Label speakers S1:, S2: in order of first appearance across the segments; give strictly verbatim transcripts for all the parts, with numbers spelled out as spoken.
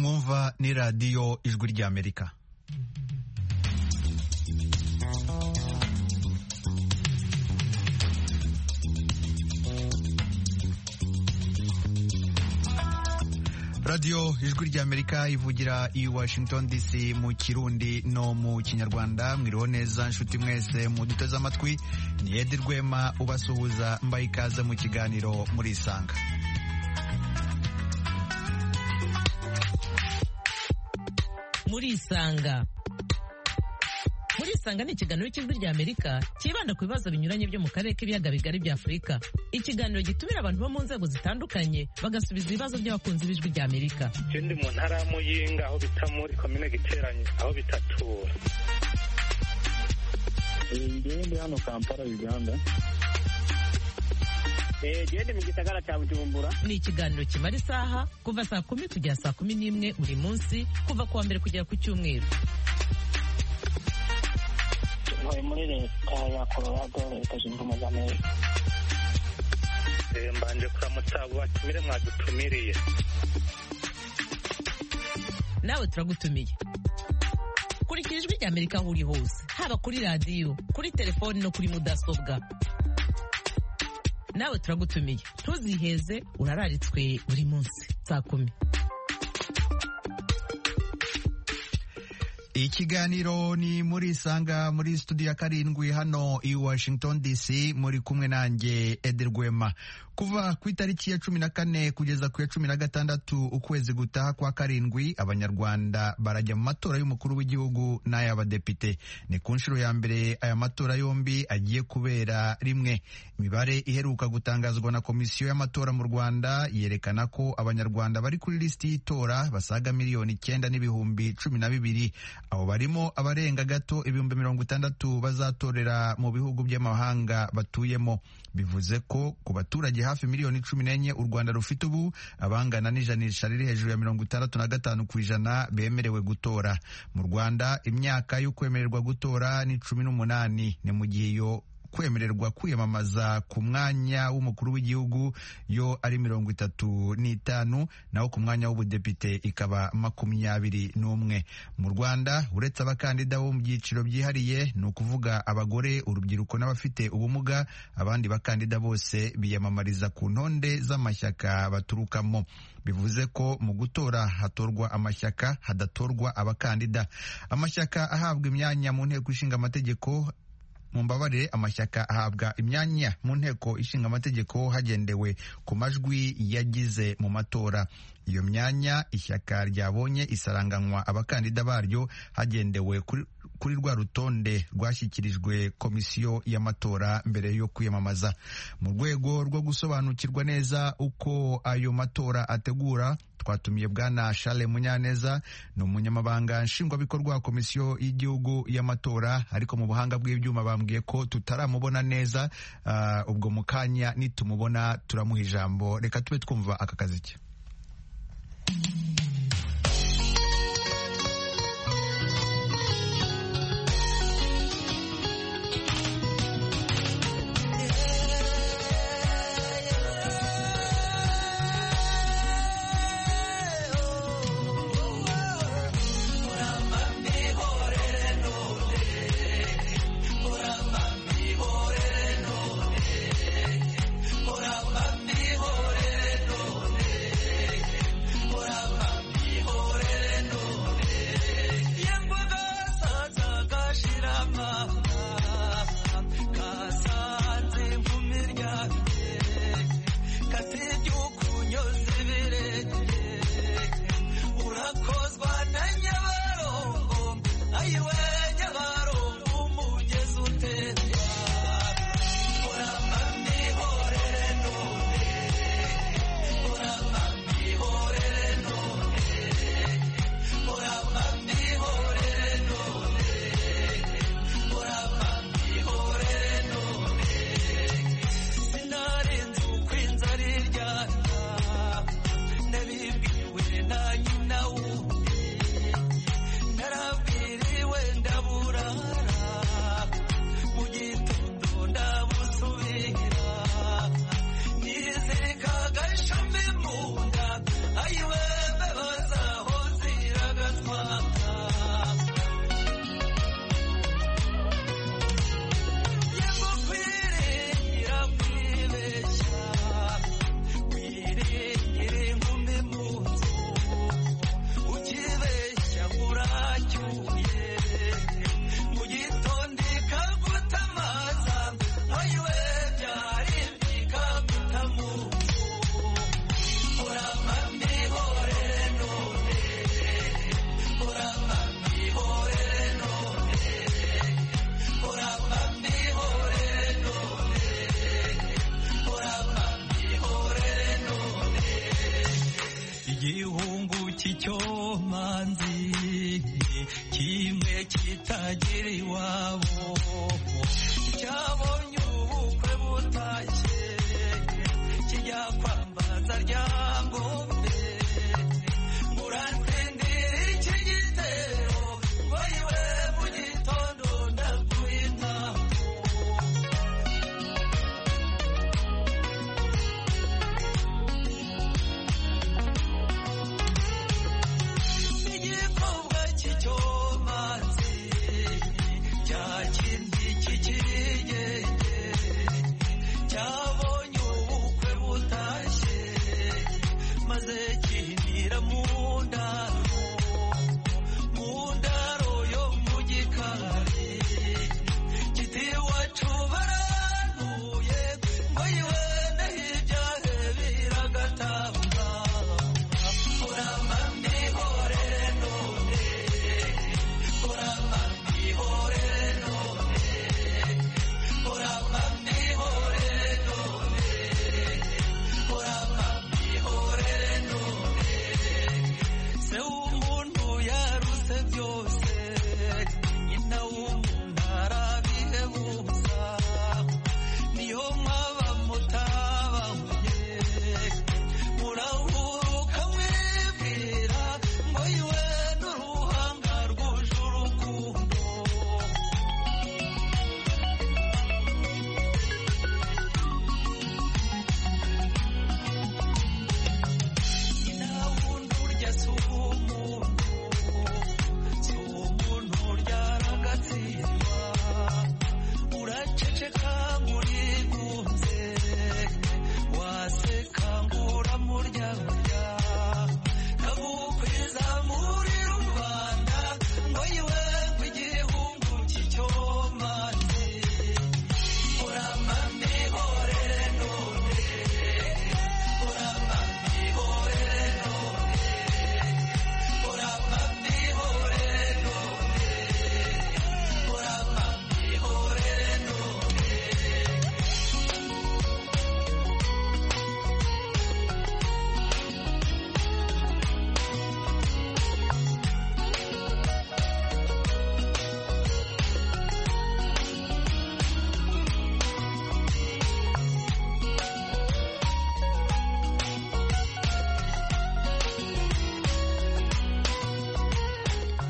S1: mwumva ni radiyo ijwi ry'Amerika. radiyo ijwi ry'Amerika ivugira i Washington D C mu Kirundi no mu Kinyarwanda. Mwiriho neza nshuti mwese muduteze amatwi, ni Edi Rwema ubasuhuza, mbaye ikaze mu kiganiro muri Isanga.
S2: Muri Isanga Muri Isanga ni ikiganiro cy'ijwi ry'Amerika kibanda ku bibazo binyuranye byo mu karere k'ibiyaga bigari bya Afurika. Ikiganiro gitumira abantu bo mu nzego zitandukanye bagasubiza ibibazo by'abakunzi b'ijwi ry'Amerika.
S3: Je ndi mu ntara ya Muyinga aho bita muri komine Giteranye aho bita Tura.
S4: Ndi hano Kampala, Uganda.
S5: Eh, je ndi mu gisagara cya Bujumbura.
S2: Ni ikiganiro kimara isaha kuva saa kumi kugera saa kumi n'imwe buri munsi kuva kuwa mbere kugera ku Cyumweru.
S5: Ntuye muri leta ya Colorado, leta zunze ubumwe za Amerika.
S3: Eh, mbanje kuramutsa abo batumire mwadutumiriye.
S2: Nawe turagutumiye. Kurikira ijwi ry'Amerika aho uri hose, haba kuri radiyo, kuri telefoni no kuri mudasobwa. Nawe turagutumiye, ntuziheze, urararitswe buri munsi saa kumi.
S1: Ikiganiro ni muri Isanga muri studio ya karindwi hano i Washington D C, muri kumwe nanjye Edi Rwema. Kuva ku itariki ya cumi na kane kugeza ku ya cumi na gatandatu ukwezi gutaha kwa karindwi, abanyarwanda barajya mu matora y'umukuru w'igihugu n'ay'abadepite. Ni ku nshuro ya mbere aya matora yombi agiye kubera rimwe. Imibare iheruka gutangazwa na komisiyo y'amatora mu Rwanda yerekana ko abanyarwanda bari kuri lisiti y'itora basaga miliyoni icyenda n'ibihumbi cumi na bibiri. Abo barimo abarenga gato ibihumbi mirongo itandatu bazatorera mu bihugu by'amahanga batuyemo. Bivuze ko ku baturage hafi miliyoni cumi n'enye u Rwanda rufite ubu, abangana n'ijanisha riri hejuru ya mirongo itandatu na gatanu ku ijana bemerewe gutora. Mu Rwanda imyaka yo kwemererwa gutora ni cumi n'umunani, ni mu gihe yo kwemererwa kwiyamamaza ku mwanya w'umukuru w'igihugu yo ari mirongo itatu n'itanu, naho ku mwanya w'ubudepite ikaba makumyabiri n'umwe. Mu Rwanda uretse abakandida bo mu byiciro byihariye, ni ukuvuga abagore, urubyiruko n'abafite ubumuga, abandi bakandida bose biyamamariza ku ntonde z'amashyaka baturukamo. Bivuze ko mu gutora hatorwa amashyaka, hadatorwa abakandida. Amashyaka ahabwa imyanya mu nteko ishinga amategeko Mumbabarire amashyaka ahabwa imyanya mu nteko ishinga amategeko hagendewe ku majwi yagize mu matora. Iyo myanya ishyaka ryabonye isaranganywa abakandida baryo hagendewe kuri, kuri rwa rutonde rwashyikirijwe komisiyo y'amatora mbere yo kwiyamamaza. Mu rwego rwo gusobanukirwa neza uko ayo matora ategura, twatumiye Bwana Charles Munyaneza, ni umunyamabanga nshingwabikorwa wa komisiyo y'igihugu y'amatora, ariko mu buhanga bw'ibyuma bambwiye ko tutaramubona neza. Uh, ubwo mu kanya nitumubona turamuha ijambo. Reka tube twumva aka kazi ke.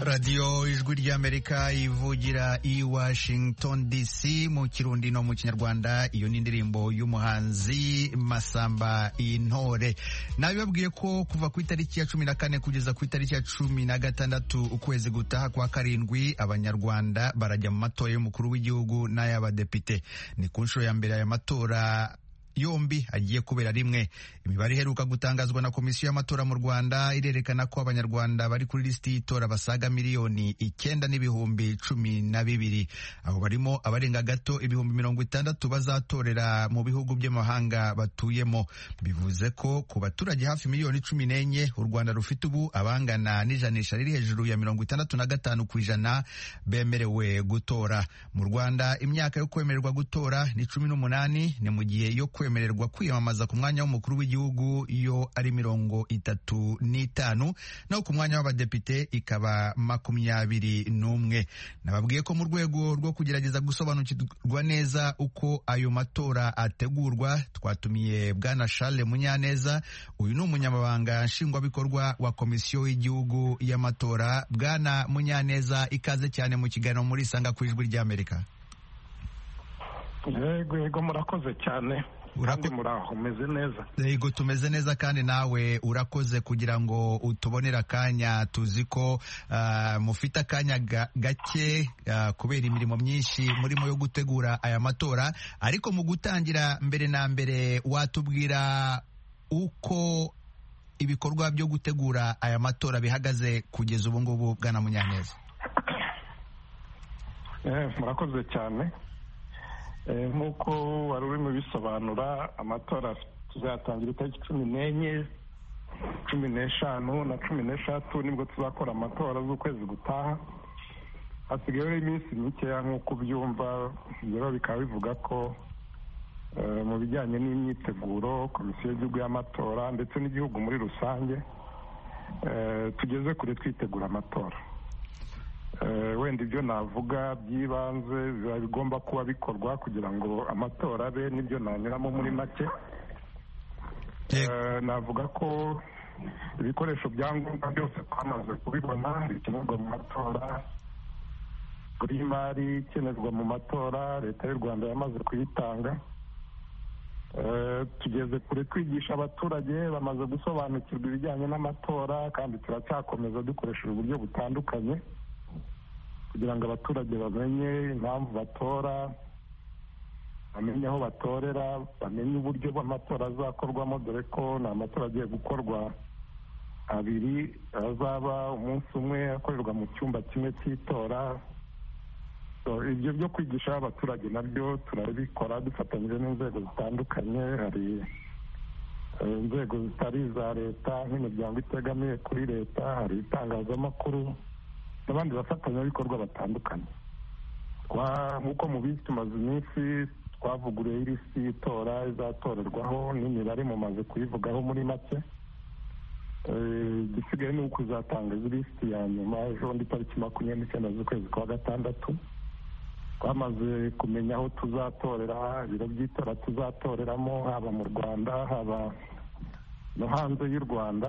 S1: radiyo ijwi ry'Amerika ivugira i Washington D C mu kirundi no mu kinyarwanda. Iyo ni indirimbo y'umuhanzi Masamba Intore. Nabibabwiye ko kuva ku itariki ya cumi na kane kugeza ku itariki ya cumi na gatandatu ukwezi gutaha kwa karindwi abanyarwanda barajya mu matora y'umukuru w'igihugu n'ay'abadepite. Ni ku nshuro ya mbere aya matora yombi agiye kubera rimwe. Imibare iheruka gutangazwa na komisiyo y'amatora mu Rwanda irerekana ko abanyarwanda bari kuri lisiti y'itora basaga miliyoni icyenda n'ibihumbi cumi na bibiri. Abo barimo abarenga gato ibihumbi mirongo itandatu bazatorera mu bihugu by'amahanga batuyemo. Bivuze ko ku baturage hafi miliyoni cumi n'enye u Rwanda rufite ubu abangana n'ijanisha riri hejuru ya mirongo itandatu na gatanu ku ijana bemerewe gutora. Mu Rwanda imyaka yo kwemererwa gutora ni cumi n'umunani, ni mu gihe yo kwemererwa kwiyamamaza ku mwanya w'umukuru w'igihugu yo ari mirongo itatu n'itanu, naho ku mwanya w'abadepite ikaba makumyabiri n'umwe. Nababwiye ko mu rwego rwo kugerageza gusobanukirwa neza uko ayo matora ategurwa twatumiye Bwana Charles Munyaneza. Uyu ni umunyamabanga nshingwabikorwa wa komisiyo y'igihugu y'amatora. Bwana Munyaneza, ikaze cyane mu kiganiro muri Sanga ku ijwi ry'Amerika.
S6: Yego yego, murakoze cyane. Urako muraho meze neza.
S1: Yego tumeze neza kandi nawe urakoze kugira ngo utubonera akanya. Tuzi ko uh, mufite akanya ga, gake uh, kubera imirimo myinshi murimo yo gutegura aya matora, ariko mu gutangira mbere na mbere watubwira uko ibikorwa byo gutegura aya matora bihagaze kugeza ubu ngubu. Bwana Munyaneza.
S6: Eh, murakoze cyane. Nk'uko wari urimo bisobanura, amatora tuzatangira itariki cumi n'enye, cumi n'eshanu na cumi n'eshatu nibwo tuzakora amatora z'ukwezi gutaha. Hasigayeho iminsi mikeya nk'uko ubyumva. Rero bikaba bivuga ko mu bijyanye n'imyiteguro komisiyo y'igihugu y'amatora ndetse n'igihugu muri rusange tugeze kure twitegura amatora. Wenda ibyo navuga by'ibanze bigomba kuba bikorwa kugira ngo amatora abe nibyo nanyuramo muri make. Navuga ko ibikoresho bya ngombwa byose twamaze kubibona bikenerwa mu matora. Buri imari ikenerwa mu matora leta y'u Rwanda yamaze kuyitanga. Tugeze kure twigisha abaturage, bamaze gusobanukirwa ibijyanye n'amatora, kandi turacyakomeza dukoresheje uburyo butandukanye kugira ngo abaturage bamenye impamvu batora, bamenye aho batorera, bamenye uburyo bw'amatora azakorwamo, dore ko ni amatora agiye gukorwa abiri, azaba umunsi umwe akorerwa mu cyumba kimwe cy'itora. Ibyo byo kwigisha abaturage nabyo turabikora dufatanyije n'inzego zitandukanye. Hari inzego zitari iza leta nk'imiryango itegamiye kuri leta, hari itangazamakuru n'abandi bafatanyabikorwa batandukanye. Nk'uko mubizi tumaze iminsi twavuguruye ilisiti y'itora izatorerwaho n'imibare mumaze kuyivugaho muri make. Igisigaye ni uko uzatanga ilisiti ya nyuma ejo bundi tariki makumyabiri n'icyenda z'ukwezi kwa gatandatu. Twamaze kumenya aho tuzatorera, ibiro by'itora tuzatoreramo, haba mu Rwanda haba no hanze y'u Rwanda.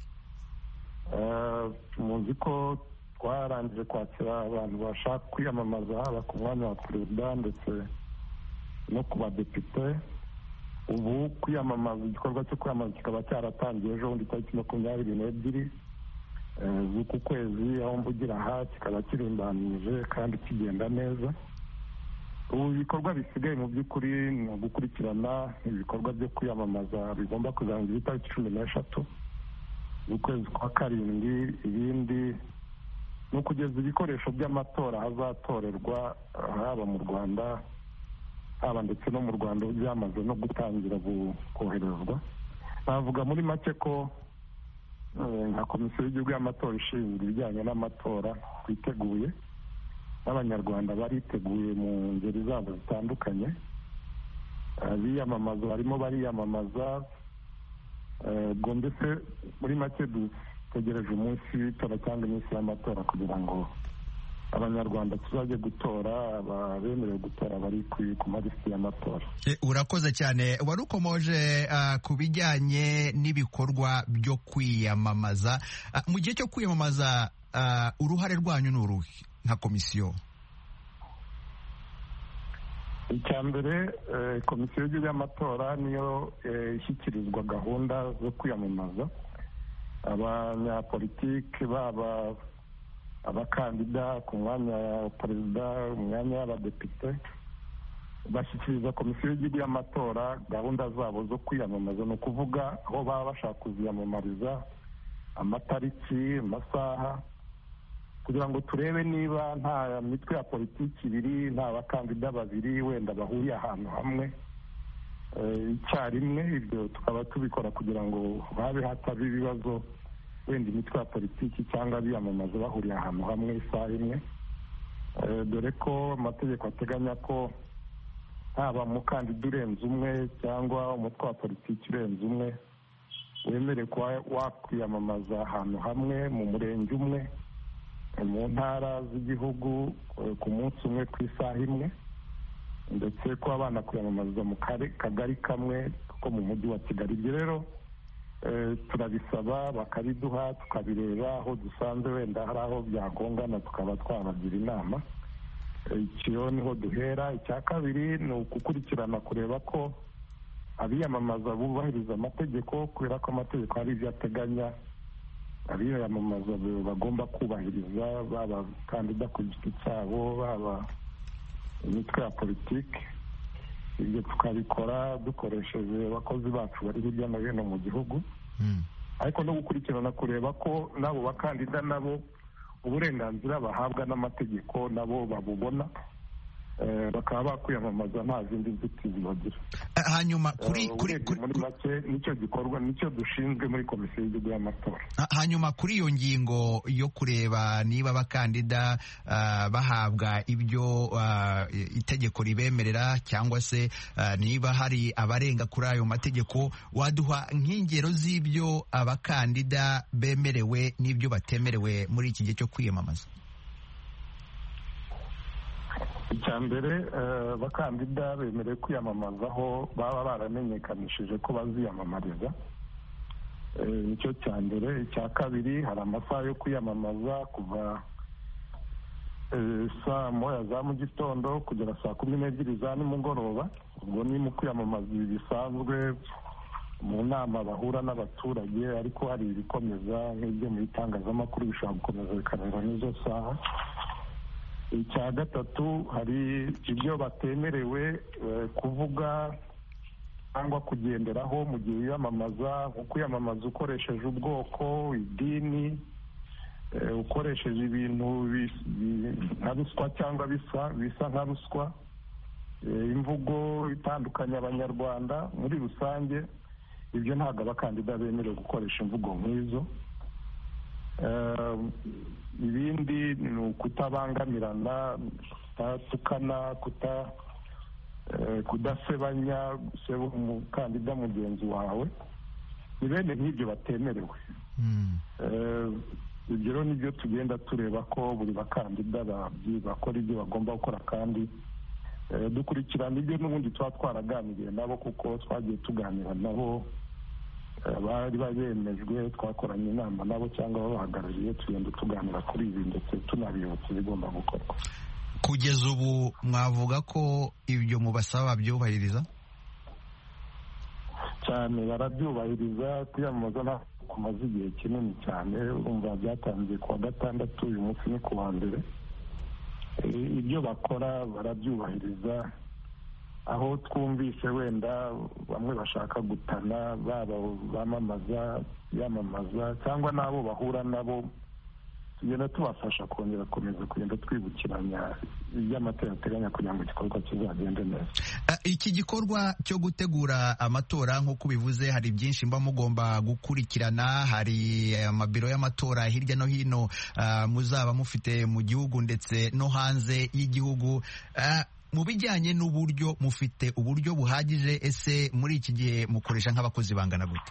S6: Muzi ko twarangije kwakira abantu bashaka kwiyamamaza haba ku mwanya wa perezida ndetse no ku badepite. Ubu kwiyamamaza, igikorwa cyo kwiyamamaza kikaba cyaratangiye ejo bundi tariki makumyabiri n'ebyiri z'uku kwezi, aho mvugira aha kikaba kirimbanije kandi kigenda neza. Ubu ibikorwa bisigaye mu by'ukuri ni ugukurikirana ibikorwa byo kwiyamamaza bigomba kuzarangira itariki cumi n'eshatu z'ukwezi kwa karindwi. Ibindi ni ukugeza ibikoresho by'amatora hazatorerwa haba mu Rwanda haba ndetse no mu Rwanda byamaze no gutangira koherezwa. Navuga muri make ko nka komisiyo y'igihugu y'amatora ishinzwe ibijyanye n'amatora twiteguye, n'abanyarwanda bariteguye mu ngeri zabo zitandukanye. Biyamamaza barimo bariyamamaza. Ubwo mbese muri make dutegereje umunsi w'itora cyangwa iminsi y'amatora kugira ngo abanyarwanda tuzajye gutora, abemerewe gutora bari ku malisiti y'amatora.
S1: Urakoze cyane. Wari ukomoje uh, ku bijyanye n'ibikorwa byo kwiyamamaza. Uh, mu gihe cyo kwiyamamaza uruhare rwanyu ni uruhe nka komisiyo?
S6: icya mbere komisiyo y'igihugu y'amatora niyo ishyikirizwa gahunda zo kwiyamamaza. abanyapolitiki baba abakandida ku mwanya wa perezida, umwanya w'abadepite, bashyikiriza komisiyo y'igihugu y'amatora gahunda zabo zo kwiyamamaza. ni ukuvuga aho baba bashaka kuziyamamariza, amatariki, amasaha, kugira ngo turebe niba nta mitwe ya politiki ibiri, nta bakandida babiri wenda bahuriye ahantu hamwe icyarimwe. ibyo tukaba tubikora kugira ngo habe hataba ibibazo wenda imitwe ya politiki cyangwa biyamamaza bahuriye ahantu hamwe isaha imwe, dore ko amategeko ateganya ko haba umukandida urenze umwe cyangwa umutwe wa politiki urenze umwe wemerewe kuba wakwiyamamaza ahantu hamwe mu murenge umwe, mu ntara z'igihugu ku munsi umwe ku isaha imwe, ndetse kuba banakwiyamamaza mu kagari kamwe ko mu mujyi wa Kigali. ibyo rero turabisaba bakabiduha, tukabireba aho dusanze wenda hari aho byagongana tukaba twabagira inama. icyo niho duhera. icya kabiri ni ukukurikirana kureba ko abiyamamaza bubahiriza amategeko, kubera ko amategeko hari ibyo ateganya abiyamamaza bagomba kubahiriza, baba abakandida ku giti cyabo, baba imitwe ya politiki. ibyo tukabikora dukoresheje abakozi bacu bari hirya no hino mu gihugu, ariko no gukurikirana kureba ko n'abo bakandida nabo uburenganzira bahabwa n'amategeko nabo babubona, bakaba bakwiyamamaza nta zindi nzitizi bagira.
S1: hanyuma kuri kuri
S6: muri make nicyo gikorwa, nicyo dushinzwe muri komisiyo y'igihugu y'amatora.
S1: hanyuma kuri iyo ngingo yo kureba niba abakandida uh, bahabwa ibyo uh, itegeko ribemerera cyangwa se uh, niba hari abarenga kuri ayo mategeko, waduha nk'ingero z'ibyo abakandida bemerewe n'ibyo batemerewe muri iki gihe cyo kwiyamamaza?
S6: icya mbere abakandida bemerewe kwiyamamaza aho baba baramenyekanishije ko baziyamamariza, nicyo cya mbere. icya kabiri, hari amasaha yo kwiyamamaza kuva saa moya za mu gitondo kugera saa kumi n'ebyiri za nimugoroba. ubwo ni mu kwiyamamaza ibi bisanzwe mu nama bahura n'abaturage, ariko hari ibikomeza nk'ibyo mu itangazamakuru bishobora gukomeza bikarenga n'izo saha. icya gatatu, hari ibyo batemerewe kuvuga cyangwa kugenderaho mu gihe wiyamamaza, nko kwiyamamaza ukoresheje ubwoko, idini, ukoresheje ibintu nka ruswa cyangwa bisa bisa nka ruswa, imvugo itandukanya abanyarwanda muri rusange. ibyo ntabwo abakandida bemerewe gukoresha imvugo nk'izo. ibindi ni ukutabangamirana, kutatukana, kuta kudasebanya umukandida mugenzi wawe. ni bene nk'ibyo batemerewe. ibyo rero nibyo tugenda tureba ko buri bakandida bakora ibyo bagomba gukora, kandi dukurikirana ibyo n'ubundi tuba twaraganiriye nabo, kuko twagiye tuganira nabo, bari bemejwe, twakoranye inama nabo cyangwa babahagarariye, tugenda tuganira kuri ibi ndetse tunabibutsa ibigomba gukorwa.
S1: kugeza ubu mwavuga ko ibyo mubasaba babyubahiriza?
S6: cyane barabyubahiriza. kwiyamamaza nta kumaze igihe kinini cyane, urumva byatangiye kuwa gatandatu, uyu munsi ni kuwa mbere. ibyo bakora barabyubahiriza. aho twumvise wenda bamwe bashaka gutana, baba bamamaza, yamamaza, cyangwa n'abo bahura nabo, tugenda tubafasha kongera gukomeza kugenda twibukiranya iby'amatora ateganya kugira ngo igikorwa kizagende neza.
S1: iki gikorwa cyo gutegura amatora nk'uko bivuze, hari byinshi mba mugomba gukurikirana. hari amabiro y'amatora hirya no hino uh, muzaba mufite mu gihugu ndetse no hanze y'igihugu. uh, mu bijyanye n'uburyo, mufite uburyo buhagije? ese muri iki gihe mukoresha nk'abakozi bangana gute?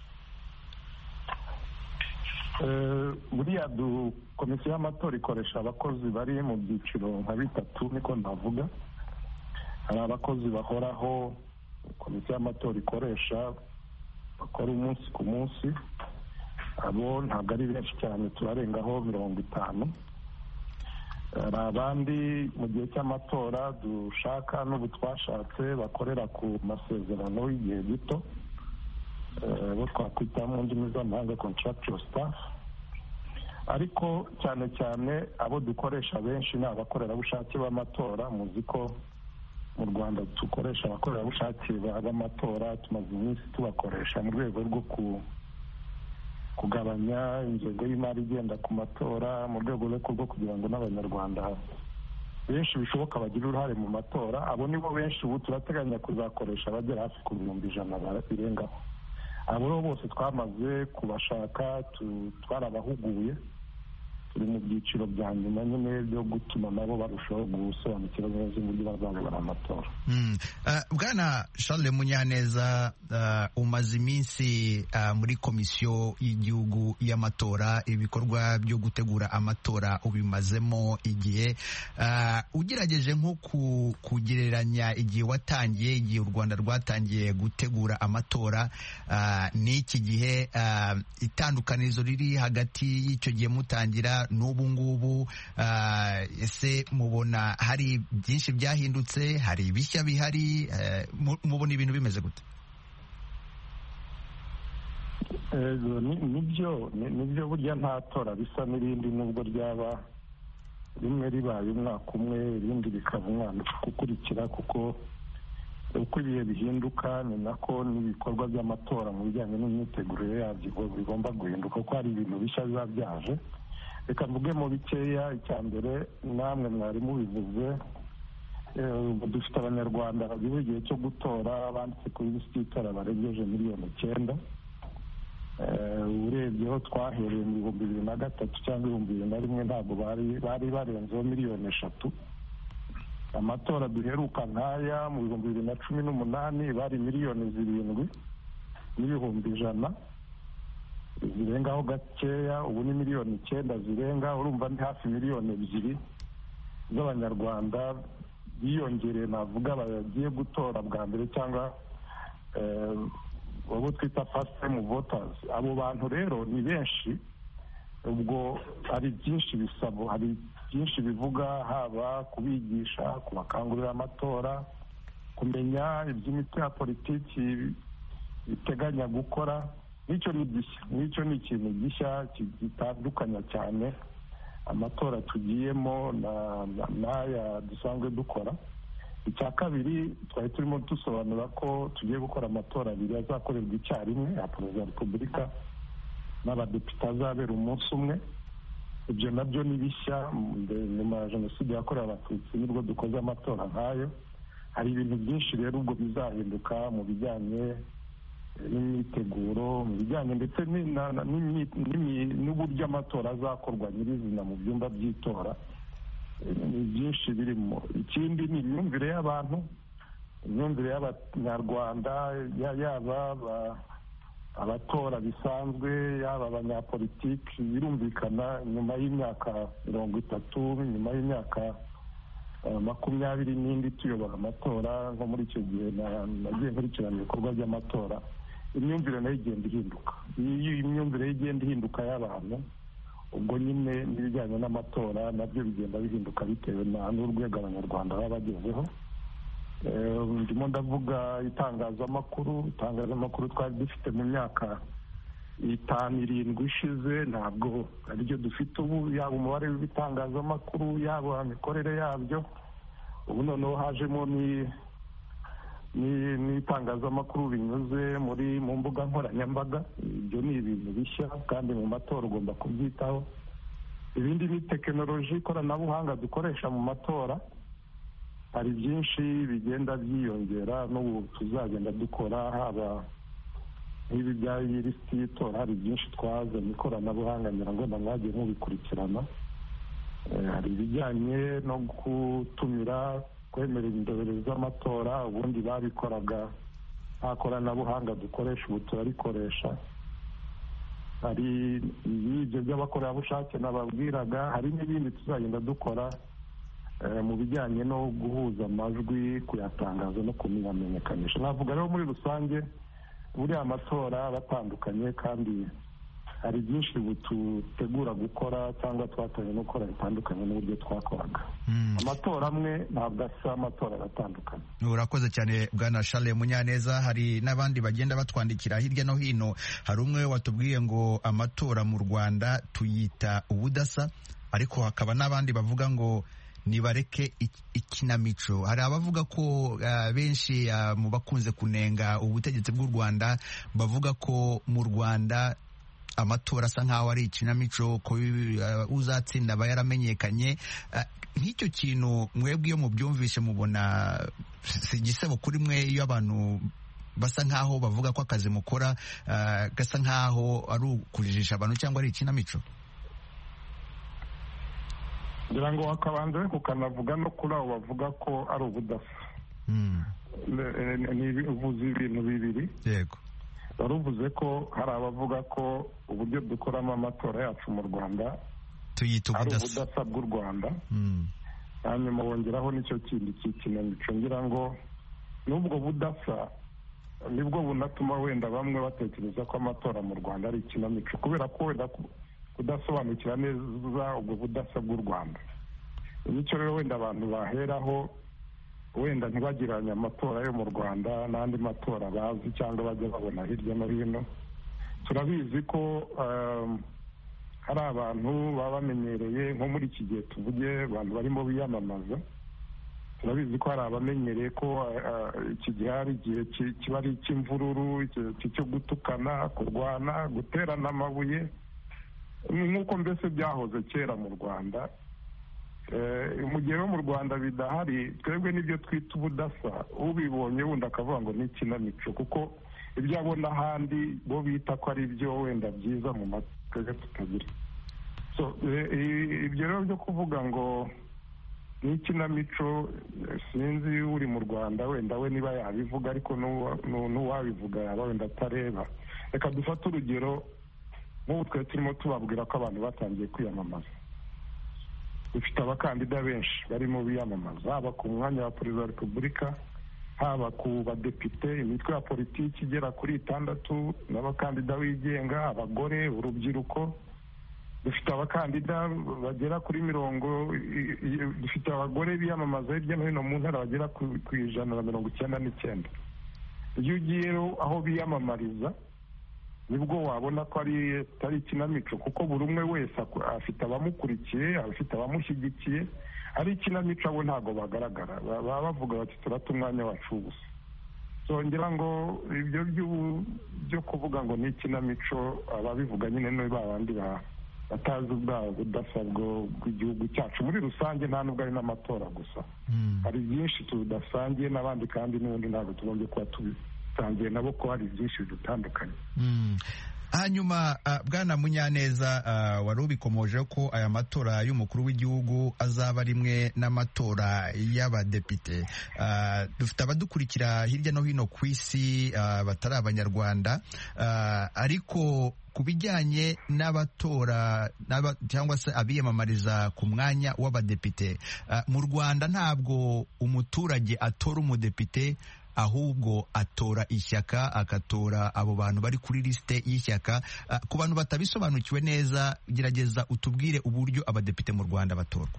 S6: buriya komisiyo y'amatora ikoresha abakozi bari mu byiciro nka bitatu, niko navuga. hari abakozi bahoraho komisiyo y'amatora ikoresha, bakora umunsi ku munsi. abo ntabwo ari benshi cyane, turarengaho mirongo itanu. hari abandi mu gihe cy'amatora dushaka n'ubu twashatse bakorera ku masezerano y'igihe gito, bo twakwita mu ndimi z'amahanga contractual staff, ariko cyane cyane abo dukoresha benshi ni abakorerabushake b'amatora. Muzi ko mu Rwanda dukoresha abakorerabushake b'amatora, tumaze iminsi tubakoresha mu rwego rwo ku kugabanya ingengo y'imari igenda ku matora, mu rwego rwo kugira ngo n'abanyarwanda benshi bishoboka bagire uruhare mu matora. Abo nibo benshi ubu turateganya kuzakoresha abagera hafi ku bihumbi ijana birengaho. Abo rero bose twamaze kubashaka, twarabahuguye, turi mu byiciro bya nyuma nyine byo gutuma nabo barushaho gusobanukira neza uburyo bazayobora amatora.
S1: Bwana Charles Munyaneza, umaze iminsi muri komisiyo y'igihugu y'amatora, ibikorwa byo gutegura amatora ubimazemo igihe. Ugerageje nko kugereranya igihe watangiye, igihe u Rwanda rwatangiye gutegura amatora n'iki gihe, itandukanirizo riri hagati y'icyo gihe mutangira n'ubu ngubu, ese mubona hari byinshi byahindutse, hari ibishya bihari, mubona ibintu bimeze gute?
S6: nibyo nibyo burya nta tora bisa n'irindi, nubwo ryaba rimwe ribaye umwaka umwe irindi bikaba umwaka ukurikira, kuko uko ibihe bihinduka ni nako n'ibikorwa by'amatora mu bijyanye n'imyitegurire yabyo bigomba guhinduka, kuko hari ibintu bishya biba byaje. Reka mvuge mu bikeya. Icya mbere, namwe mwari mubivuze, dufite abanyarwanda bageze igihe cyo gutora banditse kuri lisiti y'itora barengeje miliyoni icyenda. Urebyeho twahereye mu bihumbi bibiri na gatatu cyangwa ibihumbi bibiri na rimwe ntabwo bari bari barenzeho miliyoni eshatu. Amatora duheruka nk'aya mu bihumbi bibiri na cumi n'umunani bari miliyoni zirindwi n'ibihumbi ijana zirengaho gakeya, ubu ni miliyoni icyenda zirenga. Urumva ni hafi miliyoni ebyiri z'abanyarwanda biyongereye, navuga bagiye gutora bwa mbere, cyangwa abo twita first time voters. Abo bantu rero ni benshi, ubwo hari byinshi bisaba, hari byinshi bivuga, haba kubigisha, kubakangurira amatora, kumenya iby'imitwe ya politiki biteganya gukora. Nicyo ni gishya, nicyo ni ikintu gishya gitandukanya cyane amatora tugiyemo n'aya dusanzwe dukora. Icya kabiri, twari turimo dusobanura ko tugiye gukora amatora abiri azakorerwa icyarimwe, ya perezida wa repubulika n'abadepite azabera umunsi umwe. Ibyo nabyo ni bishya. Nyuma ya jenoside yakorewe abatutsi nibwo dukoze amatora nk'ayo. Hari ibintu byinshi rero ubwo bizahinduka mu bijyanye n'imyiteguro, mu bijyanye ndetse n'uburyo amatora azakorwa nyirizina mu byumba by'itora. Ni byinshi birimo. Ikindi ni imyumvire y'abantu, imyumvire y'abanyarwanda, yaba abatora bisanzwe, yaba abanyapolitiki. Birumvikana nyuma y'imyaka mirongo itatu, nyuma y'imyaka makumyabiri n'indi tuyobora amatora, nko muri icyo gihe nagiye nkurikirana ibikorwa by'amatora, imyumvire nayo igenda ihinduka. Iyo imyumvire igenda ihinduka y'abantu, ubwo nyine n'ibijyanye n'amatora nabyo bigenda bihinduka bitewe n'urwego abanyarwanda baba bagezeho. Ndimo ndavuga itangazamakuru. Itangazamakuru twari dufite mu myaka itanu irindwi ishize ntabwo aribyo dufite ubu, yaba umubare w'ibitangazamakuru, yaba imikorere yabyo. Ubu noneho hajemo ni n'itangazamakuru binyuze muri mu mbuga nkoranyambaga. Ibyo ni ibintu bishya kandi mu matora ugomba kubyitaho. Ibindi ni tekinoloji, ikoranabuhanga dukoresha mu matora. Hari byinshi bigenda byiyongera n'ubu tuzagenda dukora, haba nk'ibi bya lisiti y'itora, hari byinshi twazanye ikoranabuhanga, ngira ngo namwagiye mubikurikirana. Hari ibijyanye no gutumira, kwemerera indorerezi z'amatora. Ubundi babikoraga nta koranabuhanga dukoresha, ubu turarikoresha. Hari ibyo by'abakorerabushake nababwiraga. Hari n'ibindi tuzagenda dukora mu bijyanye no guhuza amajwi, kuyatangaza no kuyamenyekanisha. Navuga rero muri rusange buriya amatora batandukanye kandi hari byinshi bututegura gukora cyangwa twatangiye no gukora bitandukanye n'uburyo twakoraga. Amatora amwe ntabwo asa, amatora aratandukanye.
S1: Urakoze cyane Bwana Charles Munyaneza. Hari n'abandi bagenda batwandikira hirya no hino. Hari umwe watubwiye ngo amatora mu Rwanda tuyita ubudasa, ariko hakaba n'abandi bavuga ngo nibareke ikinamico. Hari abavuga ko uh, benshi uh, mu bakunze kunenga ubutegetsi bw'u Rwanda bavuga ko mu Rwanda amatora asa nkaho ari ikinamico, ko uh, uzatsinda aba yaramenyekanye. Uh, nk'icyo kintu mwebwe iyo mubyumvishe mubona si igisebo kuri mwe iyo abantu basa nkaho bavuga ko akazi mukora uh, gasa nkaho ari ukujijisha abantu cyangwa ari ikinamico?
S6: ngira ngo wakabanza ariko ukanavuga no kuri abo bavuga ko ari ubudasa. Ni uvuze ibintu bibiri.
S1: Yego.
S6: wari uvuze ko hari abavuga ko uburyo dukoramo amatora yacu mu Rwanda
S1: tuyita
S6: ari ubudasa bw'u Rwanda. Hanyuma wongeraho n'icyo kindi cy'ikinamico. Ngira ngo n'ubwo budasa nibwo bunatuma wenda bamwe batekereza ko amatora mu Rwanda ari ikinamico, kubera ko wenda kudasobanukira neza ubwo budasa bw'u Rwanda. Nicyo rero wenda abantu baheraho wenda ntibagiranye amatora yo mu Rwanda n'andi matora bazi cyangwa bajya babona hirya no hino. Turabizi ko hari abantu baba bamenyereye, nko muri iki gihe tuvuge abantu barimo biyamamaza, turabizi ko hari abamenyereye ko iki gihe hari igihe kiba ari icy'imvururu, cyo gutukana, kurwana, guterana amabuye, nk'uko mbese byahoze kera mu Rwanda. Mu gihe mu Rwanda bidahari, twebwe n'ibyo twita ubudasa, ubibonye wundi akavuga ngo ni ikinamico, kuko ibyo abona ahandi bo bita ko ari byo wenda byiza mu mateka tutagira. So ibyo rero byo kuvuga ngo ni ikinamico, sinzi uri mu Rwanda wenda we niba yabivuga, ariko n'uwabivuga yaba wenda atareba. Reka dufate urugero, nk'ubu twe turimo tubabwira ko abantu batangiye kwiyamamaza. Dufite abakandida benshi barimo biyamamaza, haba ku mwanya wa perezida wa repubulika, haba ku badepite, imitwe ya politiki igera kuri itandatu, n'abakandida bigenga, abagore, urubyiruko. Dufite abakandida bagera kuri mirongo, dufite abagore biyamamaza hirya no hino mu ntara bagera ku ijana na mirongo icyenda n'icyenda. Iyo ugiye aho biyamamariza nibwo wabona ko ari atari ikinamico, kuko buri umwe wese afite abamukurikiye, afite abamushyigikiye. Ari ikinamico abo ntabwo bagaragara, baba bavuga bati turata umwanya wacu ubusa. So ngira ngo ibyo byo kuvuga ngo ni ikinamico, ababivuga nyine ni ba bandi batazi ubwabo budasa bw'igihugu cyacu muri rusange, nta nubwo ari n'amatora gusa. Hari byinshi tudasangiye n'abandi, kandi n'ubundi ntabwo tugombye kuba tubisangiye nabo, ko hari byinshi bitandukanye.
S1: Hanyuma Bwana Munyaneza, wari ubikomoje ko aya matora y'umukuru w'igihugu azaba rimwe n'amatora y'abadepite. Dufite abadukurikira hirya no hino ku isi batari abanyarwanda, ariko ku bijyanye n'abatora cyangwa se abiyamamariza ku mwanya w'abadepite mu Rwanda, ntabwo umuturage atora umudepite, ahubwo atora ishyaka, agatora abo bantu bari kuri lisite y'ishyaka. Ku bantu batabisobanukiwe neza, gerageza utubwire uburyo abadepite mu Rwanda batorwa.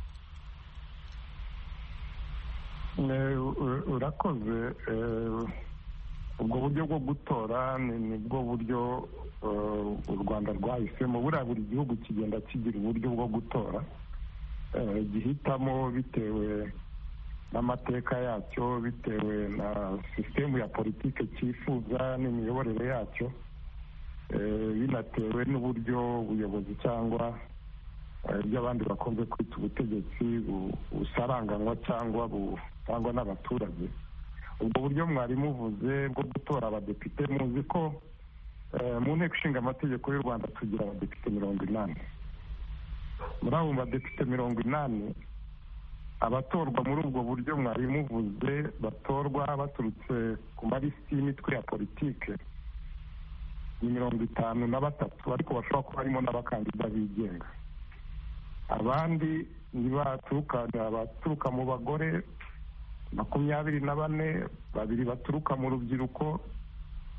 S6: Urakoze. Ubwo buryo bwo gutora ni bwo buryo u Rwanda rwahisemo. Buriya buri gihugu kigenda kigira uburyo bwo gutora, gihitamo bitewe n'amateka yacyo, bitewe na sisitemu ya politike cyifuza n'imiyoborere yacyo, binatewe n'uburyo ubuyobozi cyangwa ibyo abandi bakunze kwita ubutegetsi busaranganywa cyangwa butangwa n'abaturage. Ubwo buryo mwari muvuze bwo gutora abadepite, muzi ko mu nteko ishinga amategeko y'u Rwanda tugira abadepite mirongo inani. Muri abo badepite mirongo inani, abatorwa muri ubwo buryo mwari muvuze batorwa baturutse ku malisiti y'imitwe ya politike ni mirongo itanu na batatu, ariko bashobora kuba harimo n'abakandida bigenga. Abandi baturuka mu bagore makumyabiri na bane, babiri baturuka mu rubyiruko,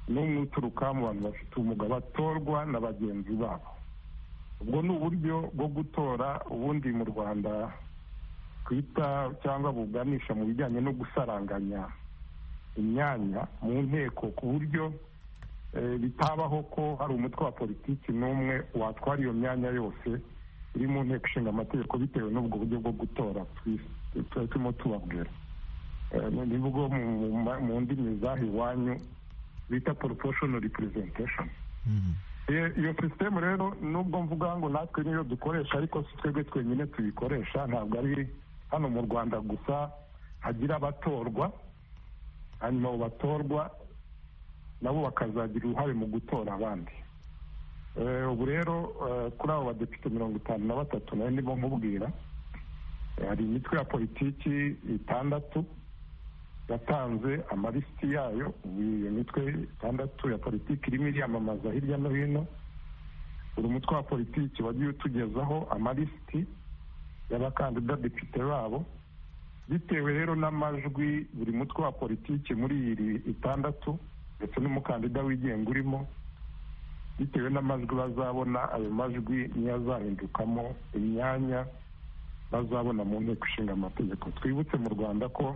S6: n'umwe uturuka mu bantu bafite ubumuga batorwa na bagenzi babo. Ubwo ni uburyo bwo gutora ubundi mu Rwanda twita cyangwa buganisha mu bijyanye no gusaranganya imyanya mu nteko, ku buryo bitabaho ko hari umutwe wa politiki n'umwe watwara iyo myanya yose iri mu nteko ishinga amategeko bitewe n'ubwo buryo bwo gutora turimo tubabwira. Ni bwo mu ndimi zaho iwanyu bita proportional representation. Iyo sisitemu rero nubwo mvuga ngo natwe niyo dukoresha, ariko si twebwe twenyine tuyikoresha, ntabwo ari hano mu Rwanda gusa hagira abatorwa, hanyuma abo batorwa nabo bakazagira uruhare mu gutora abandi. Ubu rero kuri abo badepite mirongo itanu na batatu nayo ndimo nkubwira, hari imitwe ya politiki itandatu yatanze amalisiti yayo. Iyo mitwe itandatu ya politiki irimo iriyamamaza hirya no hino. Buri mutwe wa politiki wagiye utugezaho amalisiti y'abakandida depite babo, bitewe rero n'amajwi buri mutwe wa politiki muri iri itandatu ndetse n'umukandida wigenga urimo, bitewe n'amajwi bazabona, ayo majwi niyo azahindukamo imyanya bazabona mu nteko ishinga amategeko. Twibutse mu Rwanda ko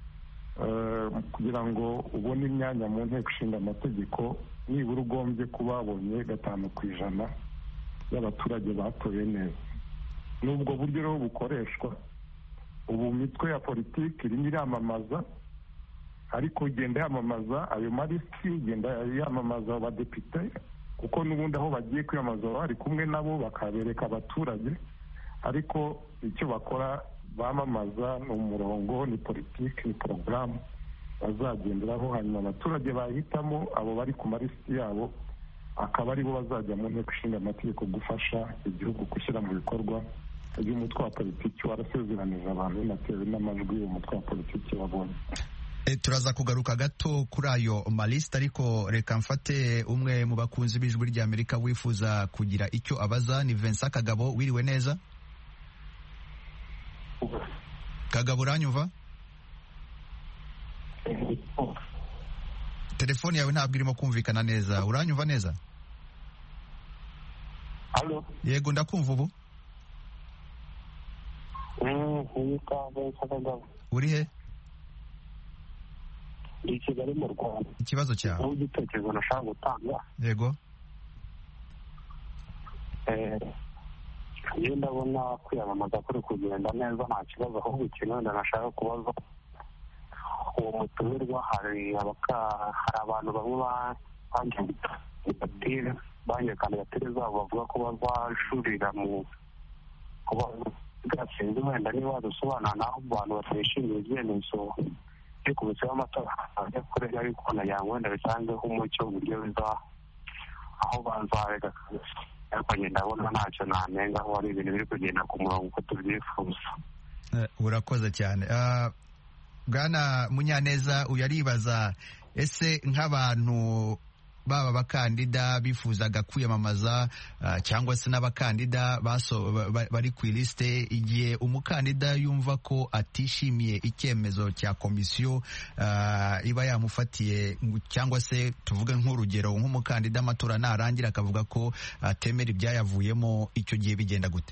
S6: kugira ngo ubone imyanya mu nteko ishinga amategeko nibura ugombye kuba wabonye gatanu ku ijana y'abaturage batoye neza. N'ubwo buryo rero bukoreshwa. Ubu mitwe ya politiki irimo iramamaza, ariko igenda yamamaza ayo malisiti, igenda yamamaza abadepite, kuko n'ubundi aho bagiye kwiyamamaza bari kumwe nabo bakabereka abaturage, ariko icyo bakora bamamaza ni umurongo, ni politiki, ni porogaramu bazagenderaho, hanyuma abaturage bahitamo abo bari ku malisiti yabo, akaba aribo bazajya mu nteko ishinga amategeko gufasha igihugu gushyira mu bikorwa iby'umutwe wa politiki warasezeranije abantu binatewe n'amajwi umutwe wa politiki wabonye.
S1: Turaza kugaruka gato kuri ayo malisiti, ariko reka mfate umwe mu bakunzi b'ijwi ry'Amerika wifuza kugira icyo abaza. Ni Vincent Kagabo. Wiriwe neza Kagabo, uranyumva? Telefoni yawe ntabwo irimo kumvikana neza. Uranyumva neza?
S5: Halo.
S1: Yego, ndakumva ubu. Uri he?
S5: Ndi Kigali mu Rwanda.
S1: Ikibazo cyawe?
S5: Aho igitekerezo nashaka gutanga.
S1: Yego.
S5: Eh, iyo ndabona kwiyamamaza kuri kugenda neza nta kibazo, ahubwo ikintu wenda nashaka kubaza uwo mutumirwa, hari hari abantu bamwe bangiye bangiye kandidatire zabo bavuga ko bazajurira mu kuba gasinzi. Wenda niba wadusobanura naho abantu batishimiye ibyemezo byo ku munsi w'amatora ajya kurega, ariko nayango wenda bisanzeho umucyo uburyo biza aho banzarega kabisa. Ariko njye ndabona ntacyo nanenga, aho hari ibintu biri kugenda ku murongo uko tubyifuza.
S1: Urakoze cyane. Bwana Munyaneza uyaribaza, ese nk'abantu baba bakandida bifuzaga kwiyamamaza cyangwa se n'abakandida bari ku ilisite, igihe umukandida yumva ko atishimiye icyemezo cya komisiyo iba yamufatiye, cyangwa se tuvuge nk'urugero nk'umukandida amatora narangira akavuga ko atemera ibyayavuyemo, icyo gihe bigenda gute?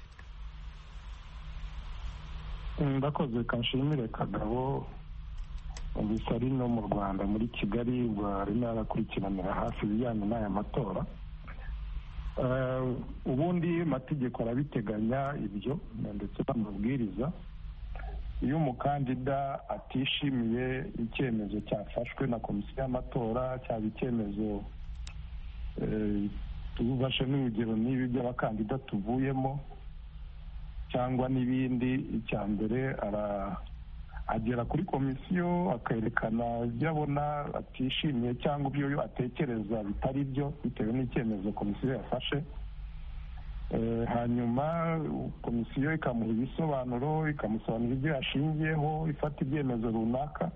S6: Ndakoze kanshimire Kagabo. Ubisa ari no mu Rwanda muri Kigali barimo arakurikiranira hafi ibijyanye n'aya matora. Ubundi amategeko arabiteganya ibyo ndetse n'amabwiriza. Iyo umukandida atishimiye icyemezo cyafashwe na komisiyo y'amatora, cyaba icyemezo tubashe n'urugero n'ibi by'abakandida tuvuyemo cyangwa n'ibindi, icya mbere ara agera kuri komisiyo akerekana ibyo abona atishimiye cyangwa ibyo atekereza bitari byo bitewe n'icyemezo komisiyo yafashe. Hanyuma komisiyo ikamuha ibisobanuro, ikamusobanurira ibyo yashingiyeho ifata ibyemezo runaka.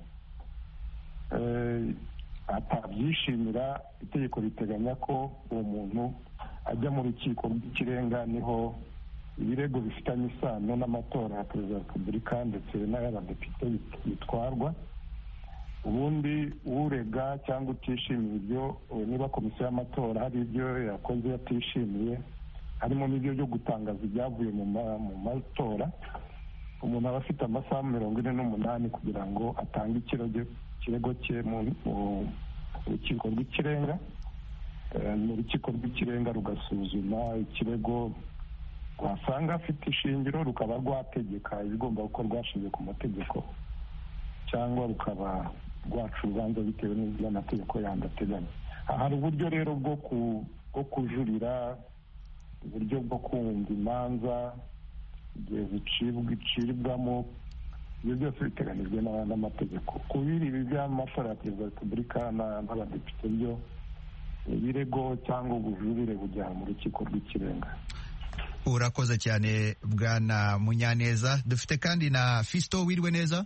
S6: Atabyishimira, itegeko riteganya ko uwo muntu ajya mu rukiko rw'ikirenga, niho ibirego bifitanye isano n'amatora ya perezida wa repubulika ndetse n'ay'abadepite bitwarwa. ubundi urega cyangwa utishimiye ibyo, niba komisiyo y'amatora hari ibyo yakoze atishimiye, harimo n'ibyo byo gutangaza ibyavuye mu matora, umuntu aba afite amasaha mirongo ine n'umunani kugira ngo atange ikirego cye mu rukiko rw'ikirenga. Mu rukiko rw'ikirenga rugasuzuma ikirego, wasanga afite ishingiro rukaba rwategeka ibigomba gukorwa hashingiye ku mategeko, cyangwa rukaba rwaca urubanza bitewe n'ibyo amategeko yandi ateganya. Hari uburyo rero bwo kujurira, uburyo bwo kumva imanza igihe zicibwamo, ibyo byose biteganijwe n'amategeko. Ku biri by'amatora ya perezida wa repubulika n'abadepite byo ibirego cyangwa ubujurire bujya mu rukiko rw'ikirenga.
S1: Urakoze cyane Bwana Munyaneza. Dufite kandi na Fisto. Wiriwe neza?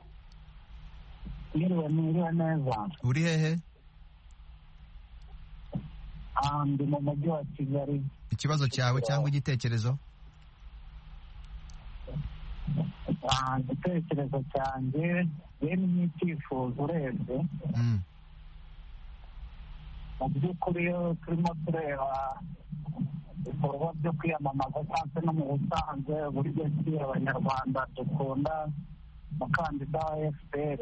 S7: Wiriwe mwiriwe neza.
S1: Uri hehe?
S7: Ndi mu mujyi wa Kigali.
S1: Ikibazo cyawe cyangwa igitekerezo?
S7: Igitekerezo cyanjye rero n'icyifuzo urebye, mu by'ukuri iyo turimo tureba ibikorwa byo kwiyamamaza cyangwa no mu busanzwe uburyo ki abanyarwanda dukunda umukandida wa F P R,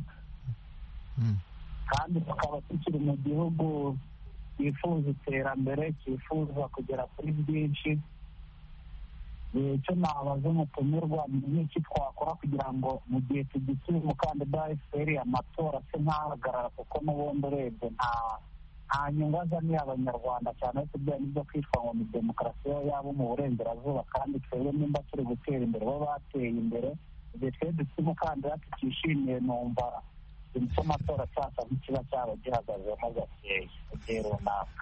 S7: kandi tukaba tukiri mu gihugu cyifuza iterambere, cyifuza kugera kuri byinshi. Icyo nabaza umutumirwa ni iki twakora kugira ngo mu gihe tugisuye umukandida wa F P R amatora se ntahagarara, kuko n'ubundi urebye nta nta nyungu azaniye abanyarwanda, cyane ko ibyo nibyo kwitwa ngo ni demokarasi yabo mu burengerazuba, kandi twebwe nimba turi gutera imbere bo bateye imbere. Igihe twe dufite umukandida tutishimiye, numva ikintu cy'amatora cyasa nk'ikiba cyaba gihagazemo gakeya mu gihe runaka.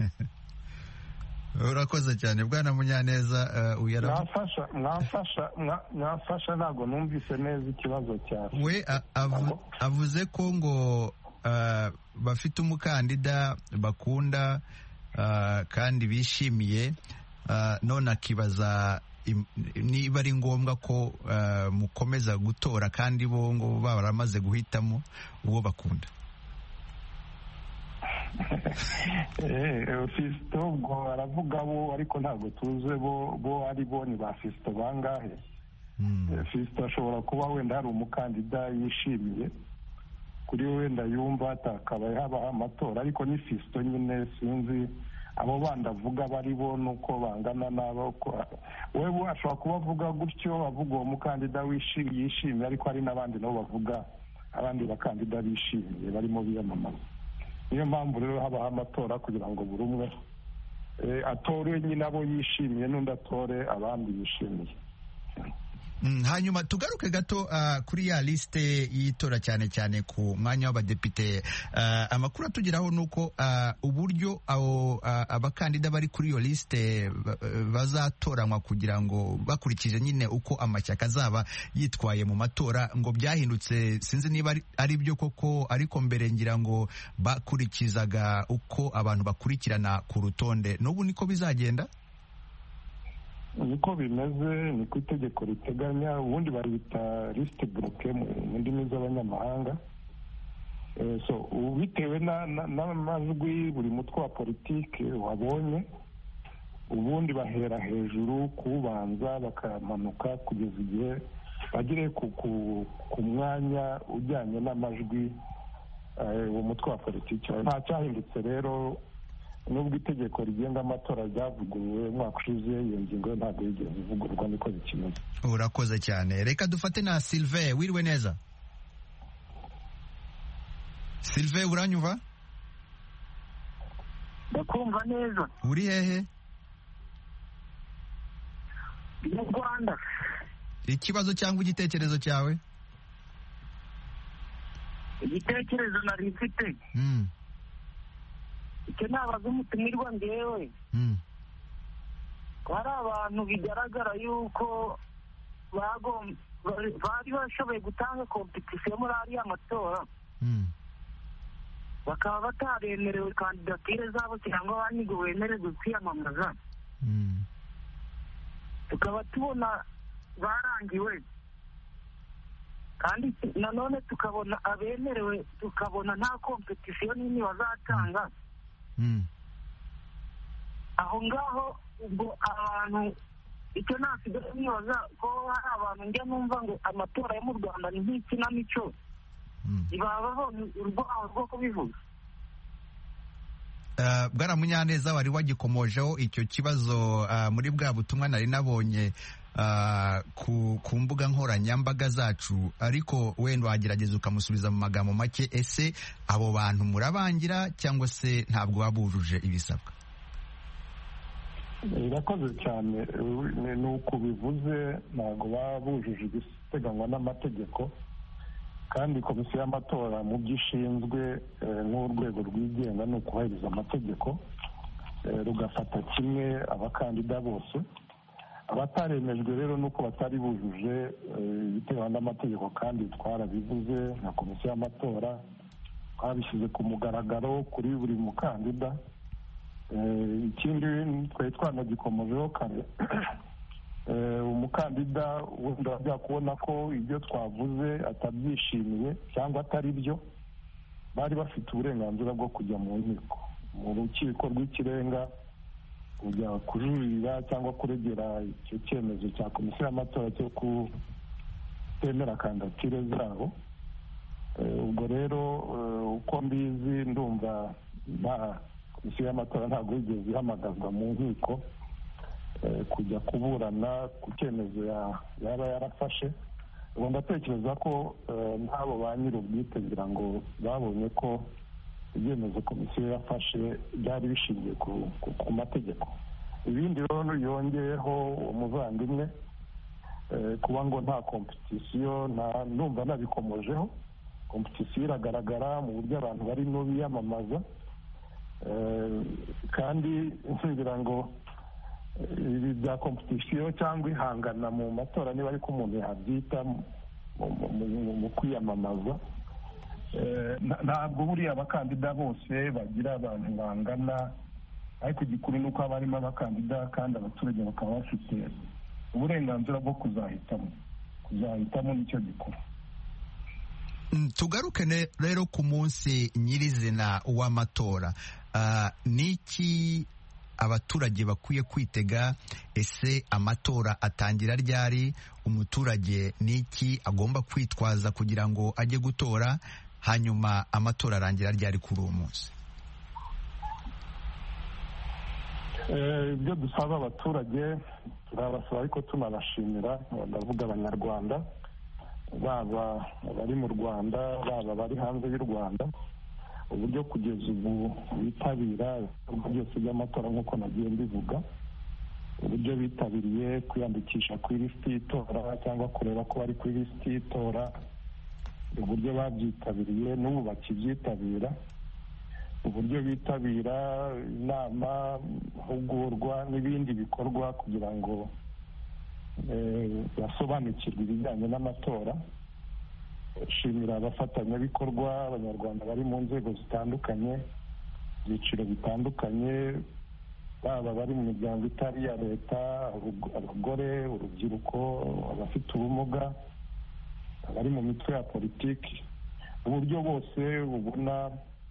S1: Urakoze cyane Bwana Munyaneza.
S6: mwafasha mwafasha mwafasha ntabwo numvise neza ikibazo cyawe.
S1: We avuze ko ngo bafite umukandida bakunda kandi bishimiye, none akibaza niba ari ngombwa ko mukomeza gutora kandi bo ngo baramaze guhitamo uwo bakunda.
S6: Fisto ubwo aravuga bo, ariko ntabwo tuze bo bo ari bo ni ba Fisto bangahe. Fisto ashobora kuba wenda hari umukandida yishimiye kuri wenda yumva atakabaye habaho amatora, ariko ni Fisto nyine, sinzi abo bandi avuga bari bo nuko bangana n'abo. Wewe ashobora kuba avuga gutyo, avuga uwo mukandida yishimiye, ariko hari n'abandi nabo bavuga abandi bakandida bishimiye barimo biyamamaza. Niyo mpamvu rero habaho amatora kugira ngo buri umwe atore nyine abo yishimiye n'undi atore abandi yishimiye.
S1: Hanyuma tugaruke gato kuri ya liste y'itora, cyane cyane ku mwanya w'abadepite. Amakuru atugeraho ni uko uburyo abakandida bari kuri iyo liste bazatoranywa kugira ngo bakurikije nyine uko amashyaka azaba yitwaye mu matora ngo byahindutse. Sinzi niba ari byo koko, ariko mbere ngira ngo bakurikizaga uko abantu bakurikirana ku rutonde. N'ubu niko bizagenda?
S6: Niko bimeze, niko itegeko riteganya. Ubundi barita liste bloquée mu ndimi z'abanyamahanga. So bitewe n'amajwi buri mutwe wa politiki wabonye, ubundi bahera hejuru kubanza bakamanuka kugeza igihe bagere ku mwanya ujyanye n'amajwi uwo mutwe wa politiki. Nta cyahindutse rero, nubwo itegeko rigenga amatora ryavuguruwe umwaka ushize, iyo ngingo ntabwo yigeze ivugururwa, niko bikimeze.
S1: Urakoze cyane. Reka dufate na Sylvain. Wiriwe neza? Sylvain, uranyumva?
S7: Ndakumva neza.
S1: Uri hehe?
S7: Mu Rwanda.
S1: Ikibazo cyangwa igitekerezo cyawe?
S7: Igitekerezo nari mfite.
S1: Mm.
S7: Icyo nabaza umutumirwa ngewe, hari abantu bigaragara yuko bari bashoboye gutanga kompetisiyo muri ariya matora, bakaba bataremerewe kandidatire zabo cyangwa abandi ngo bemererwe kwiyamamaza. Tukaba tubona barangiwe. kandi nanone tukabona abemerewe tukabona nta kompetisiyo nini bazatanga aho ngaho ubwo abantu icyo nasigaye nibaza ko hari abantu njya numva ngo amatora yo mu Rwanda ni nk'ikinamico baba babonye urwaho rwo kubivuga.
S1: Bwana Munyaneza wari wagikomojeho icyo kibazo muri bwa butumwa nari nabonye ku mbuga nkoranyambaga zacu, ariko wenda wagerageza ukamusubiza mu magambo make. Ese abo bantu murabangira cyangwa se ntabwo baba bujuje ibisabwa?
S6: Irakoze cyane. Ni uko bivuze, ntabwo baba bujuje ibiteganywa n'amategeko, kandi komisiyo y'amatora mu byo ishinzwe nk'urwego rwigenga ni ukubahiriza amategeko, rugafata kimwe abakandida bose. Abataremejwe rero nuko batari bujuje ibiteganywa n'amategeko, kandi twarabivuze nka komisiyo y'amatora, twabishyize ku mugaragaro kuri buri mukandida. Ikindi twari twanagikomojeho kare, umukandida wenda wajya kubona ko ibyo twavuze atabyishimiye cyangwa atari byo, bari bafite uburenganzira bwo kujya mu nkiko, mu rukiko rw'ikirenga, kujya kujurira cyangwa kuregera icyo cyemezo cya komisiyo y'amatora cyo kutemera kandidatire zabo. Ubwo rero uko mbizi, ndumva nta komisiyo y'amatora ntabwo yigeze ihamagazwa mu nkiko kujya kuburana ku cyemezo yaba yarafashe. Ubu ndatekereza ko n'abo ba nyir'ubwite kugira ngo babonye ko ibyemezo komisiyo yafashe byari bishingiye ku mategeko. Ibindi rero yongeyeho umuvandimwe, kuba ngo nta kompetisiyo, numva nabikomojeho. Kompetisiyo iragaragara mu buryo abantu barimo biyamamaza, kandi ngira ngo ibi bya kompetisiyo cyangwa ihangana mu matora, niba ariko umuntu yabyita, mu kwiyamamaza, ntabwo buriya abakandida bose bagira abantu bangana, ariko igikuru ni uko haba harimo abakandida kandi abaturage bakaba bafite uburenganzira bwo kuzahitamo. Kuzahitamo nicyo gikuru.
S1: Tugaruke rero ku munsi nyirizina w'amatora. Niki abaturage bakwiye kwitega? Ese amatora atangira ryari? Umuturage niki agomba kwitwaza kugira ngo ajye gutora? Hanyuma amatora arangira ryari kuri uwo munsi?
S6: Ibyo dusaba abaturage turabasaba, ariko tunabashimira, ndavuga abanyarwanda, baba abari mu Rwanda, baba bari hanze y'u Rwanda, uburyo kugeza ubu bitabira ibikorwa byose by'amatora nk'uko nagiye mbivuga, uburyo bitabiriye kwiyandikisha ku ilisiti y'itora cyangwa kureba ko bari ku ilisiti y'itora, uburyo babyitabiriye n'ubu bakibyitabira, uburyo bitabira inama, amahugurwa n'ibindi bikorwa kugira ngo basobanukirwe ibijyanye n'amatora. Shimira abafatanyabikorwa, abanyarwanda bari mu nzego zitandukanye, ibyiciro bitandukanye, baba bari mu miryango itari iya leta, abagore, urubyiruko, abafite ubumuga, abari mu mitwe ya politiki, uburyo bose ubona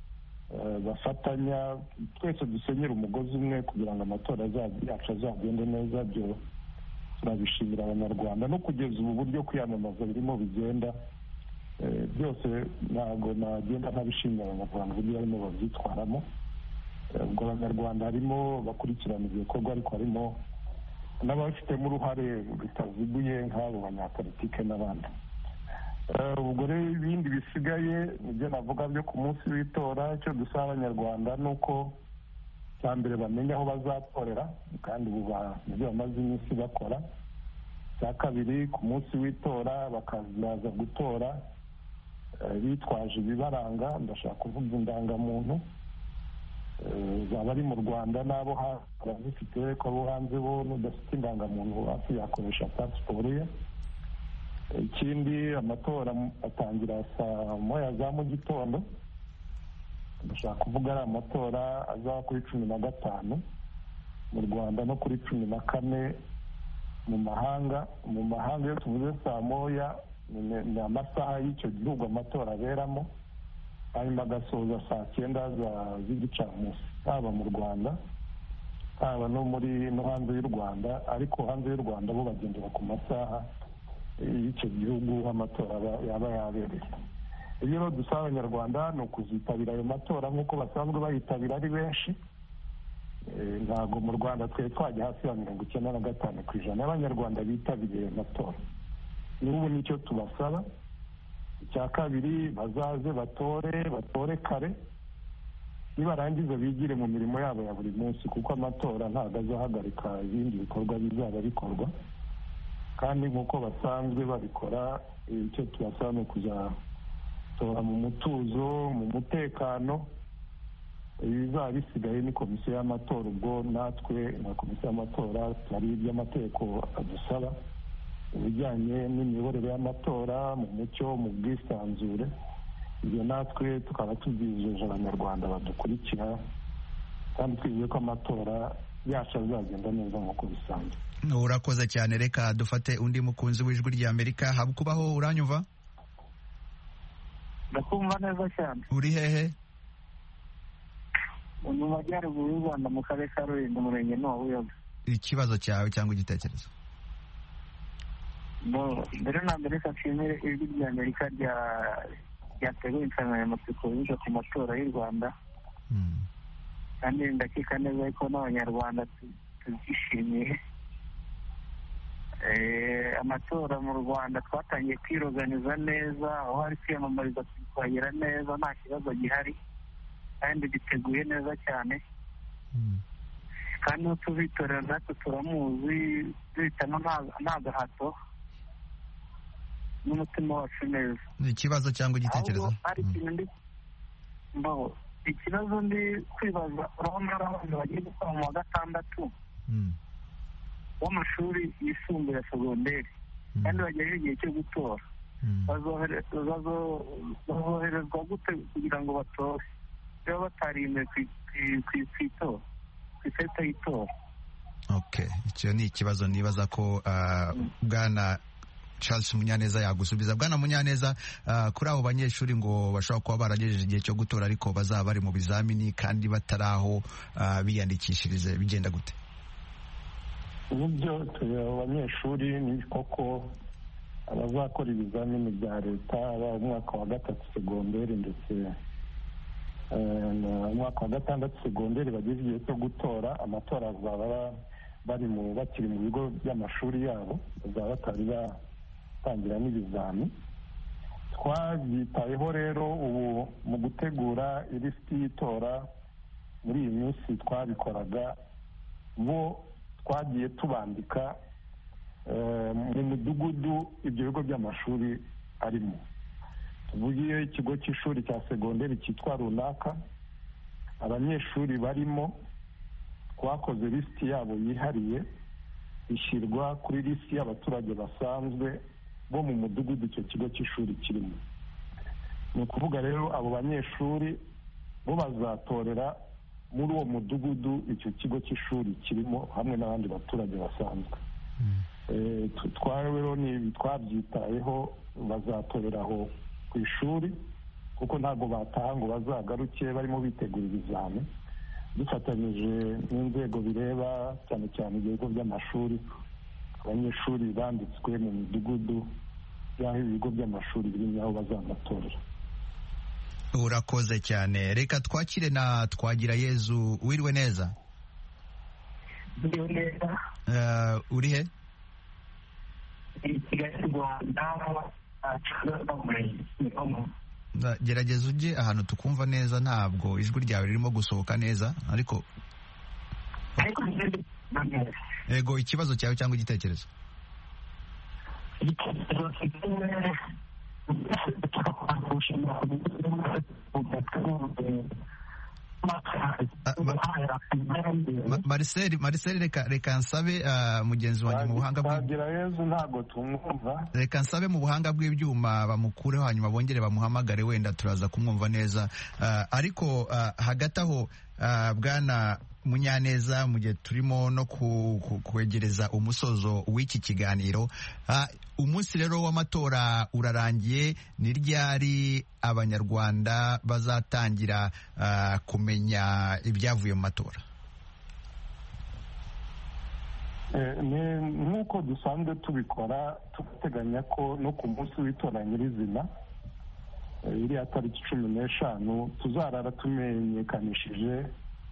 S6: bafatanya, twese dusenyera umugozi umwe kugira ngo amatora yacu azagende neza. Byo turabishimira abanyarwanda, no kugeza ubu buryo kwiyamamaza birimo bigenda, byose ntabwo nagenda ntabishimira abanyarwanda uburyo barimo babyitwaramo. Ubwo abanyarwanda harimo bakurikirana ibyo bikorwa, ariko harimo n'ababifitemo uruhare rutaziguye nk'abo banyapolitike n'abandi. Ubwo rero ibindi bisigaye nibyo navuga byo ku munsi w'itora. Icyo dusaba abanyarwanda ni uko cya mbere bamenya aho bazatorera, kandi ubu nibyo bamaze iminsi bakora. Cya kabiri, ku munsi w'itora bakazaza gutora bitwaje ibibaranga, ndashaka kuvuga indangamuntu, zaba ari mu Rwanda n'abo barazifite, ko abo hanze bo n'udafite indangamuntu hafi yakoresha pasiporo ye. Ikindi, amatora atangira saa moya za mu gitondo, ndashaka kuvuga ari amatora azaba kuri cumi na gatanu mu Rwanda no kuri cumi na kane mu mahanga. Mu mahanga iyo tuvuze saa moya ni amasaha y'icyo gihugu amatora aberamo, hanyuma agasoza saa cyenda z'igicamunsi, haba mu Rwanda haba no muri no hanze y'u Rwanda, ariko hanze y'u Rwanda bo bagendera ku masaha y'icyo gihugu amatora yaba yabereye. Ibyo rero dusaba abanyarwanda ni ukuzitabira ayo matora nk'uko basanzwe bayitabira ari benshi. Ntabwo mu Rwanda twe twajya hasi ya mirongo icyenda na gatanu ku ijana y'abanyarwanda bitabiriye amatora. N'ubu nicyo tubasaba. Icya kabiri, bazaze batore batore kare, nibarangiza bigire mu mirimo yabo ya buri munsi, kuko amatora ntabwo azahagarika ibindi bikorwa bizaba bikorwa, kandi nk'uko basanzwe babikora, icyo tubasaba ni ukuzatora mu mutuzo, mu mutekano. Ibizaba bisigaye ni komisiyo y'amatora, ubwo natwe na komisiyo y'amatora hari iby'amategeko adusaba, ibijyanye n'imiyoborere y'amatora mu mucyo, mu bwisanzure. Ibyo natwe tukaba tubyijeje abanyarwanda badukurikira, kandi twizeye ko amatora yacu azagenda neza nk'uko bisanzwe.
S1: Urakoze cyane. Reka dufate undi mukunzi w'ijwi ry'Amerika. Haba kubaho, uranyumva?
S7: Ndakumva neza cyane.
S1: Uri hehe?
S7: Mu majyaruguru y'u Rwanda, mu karere ka Rulindo, umurenge wa Buyoga.
S1: Ikibazo cyawe cyangwa igitekerezo?
S7: Mbere na mbere nshimire ijwi ry'Amerika ryateguye insanganyamatsiko yiga ku matora y'u Rwanda, kandi ndakeka neza ko n'abanyarwanda tubyishimiye. Amatora mu Rwanda twatangiye kwiroganiza neza, aho hari kwiyamamariza twagera neza, nta kibazo gihari, kandi biteguye neza cyane. kandi n'uwo tuzitorera natwe turamuzi, duhitamo nta gahato, n'umutima wacu neza.
S1: Ni ikibazo cyangwa igitekerezo?
S7: Hari ikintu ndi mbaho ikibazo ndi kwibaza, urabona hari abantu bagiye gukora mu wa gatandatu w'amashuri yisumbuye ya segonderi, kandi bagejeje igihe cyo gutora, bazoherezwa gute kugira ngo batore niba batarimwe ku itora, ku ikarita y'itora?
S1: Okay, icyo ni ikibazo nibaza ko bwana Charles Munyaneza yagusubiza. Bwana Munyaneza, uh, kuri abo banyeshuri ngo bashobora kuba baragejeje igihe cyo gutora ariko bazaba bari mu bizamini kandi bataraho uh, biyandikishirize, bigenda gute?
S6: Uburyo abanyeshuri ni koko abazakora ibizamini bya leta, aba umwaka wa gatatu segonderi ndetse umwaka wa gatandatu segonderi bageze igihe cyo gutora, amatora bazaba bari mu bakiri mu bigo by'amashuri yabo, bazaba batari batangira n'ibizami. Twabyitayeho rero ubu mu gutegura ilisiti y'itora muri iyi minsi twabikoraga, bo twagiye tubandika mu mudugudu ibyo bigo by'amashuri arimo. Tuvugiye ikigo cy'ishuri cya segonderi cyitwa runaka, abanyeshuri barimo twakoze lisiti yabo yihariye, ishyirwa kuri lisiti y'abaturage basanzwe bo mu mudugudu icyo kigo cy'ishuri kirimo. Ni ukuvuga rero abo banyeshuri bo bazatorera muri uwo mudugudu icyo kigo cy'ishuri kirimo hamwe n'abandi baturage basanzwe. Twaweho ni twabyitayeho, bazatorera aho ku ishuri kuko ntabwo bataha ngo bazagaruke barimo bitegura ibizami. Dufatanyije n'inzego bireba cyane cyane ibigo by'amashuri, abanyeshuri banditswe mu midugudu y'aho ibigo by'amashuri biri aho bazanatorera.
S1: Urakoze cyane. Reka twakire na Twagirayezu. Wiriwe neza?
S7: Wiriwe neza.
S1: Uh, uri he?
S7: Kigali, Rwanda.
S1: Gerageza ujye ahantu tukumva neza, ntabwo ijwi ryawe ririmo gusohoka neza, ariko ego ikibazo cyawe cyangwa igitekerezo? Marcel Marcel reka reka nsabe mugenzi wanjye mu buhanga bw'ibyuma, reka nsabe mu buhanga bw'ibyuma bamukureho hanyuma bongere bamuhamagare, wenda turaza kumwumva neza. Ariko hagati aho bwana Munyaneza mu gihe turimo no kwegereza umusozo w'iki kiganiro, umunsi rero w'amatora urarangiye, ni ryari abanyarwanda bazatangira kumenya ibyavuye mu matora?
S6: nk'uko dusanzwe tubikora, tugateganya ko no ku munsi w'itora nyirizina, iriya tariki cumi n'eshanu, tuzarara tumenyekanishije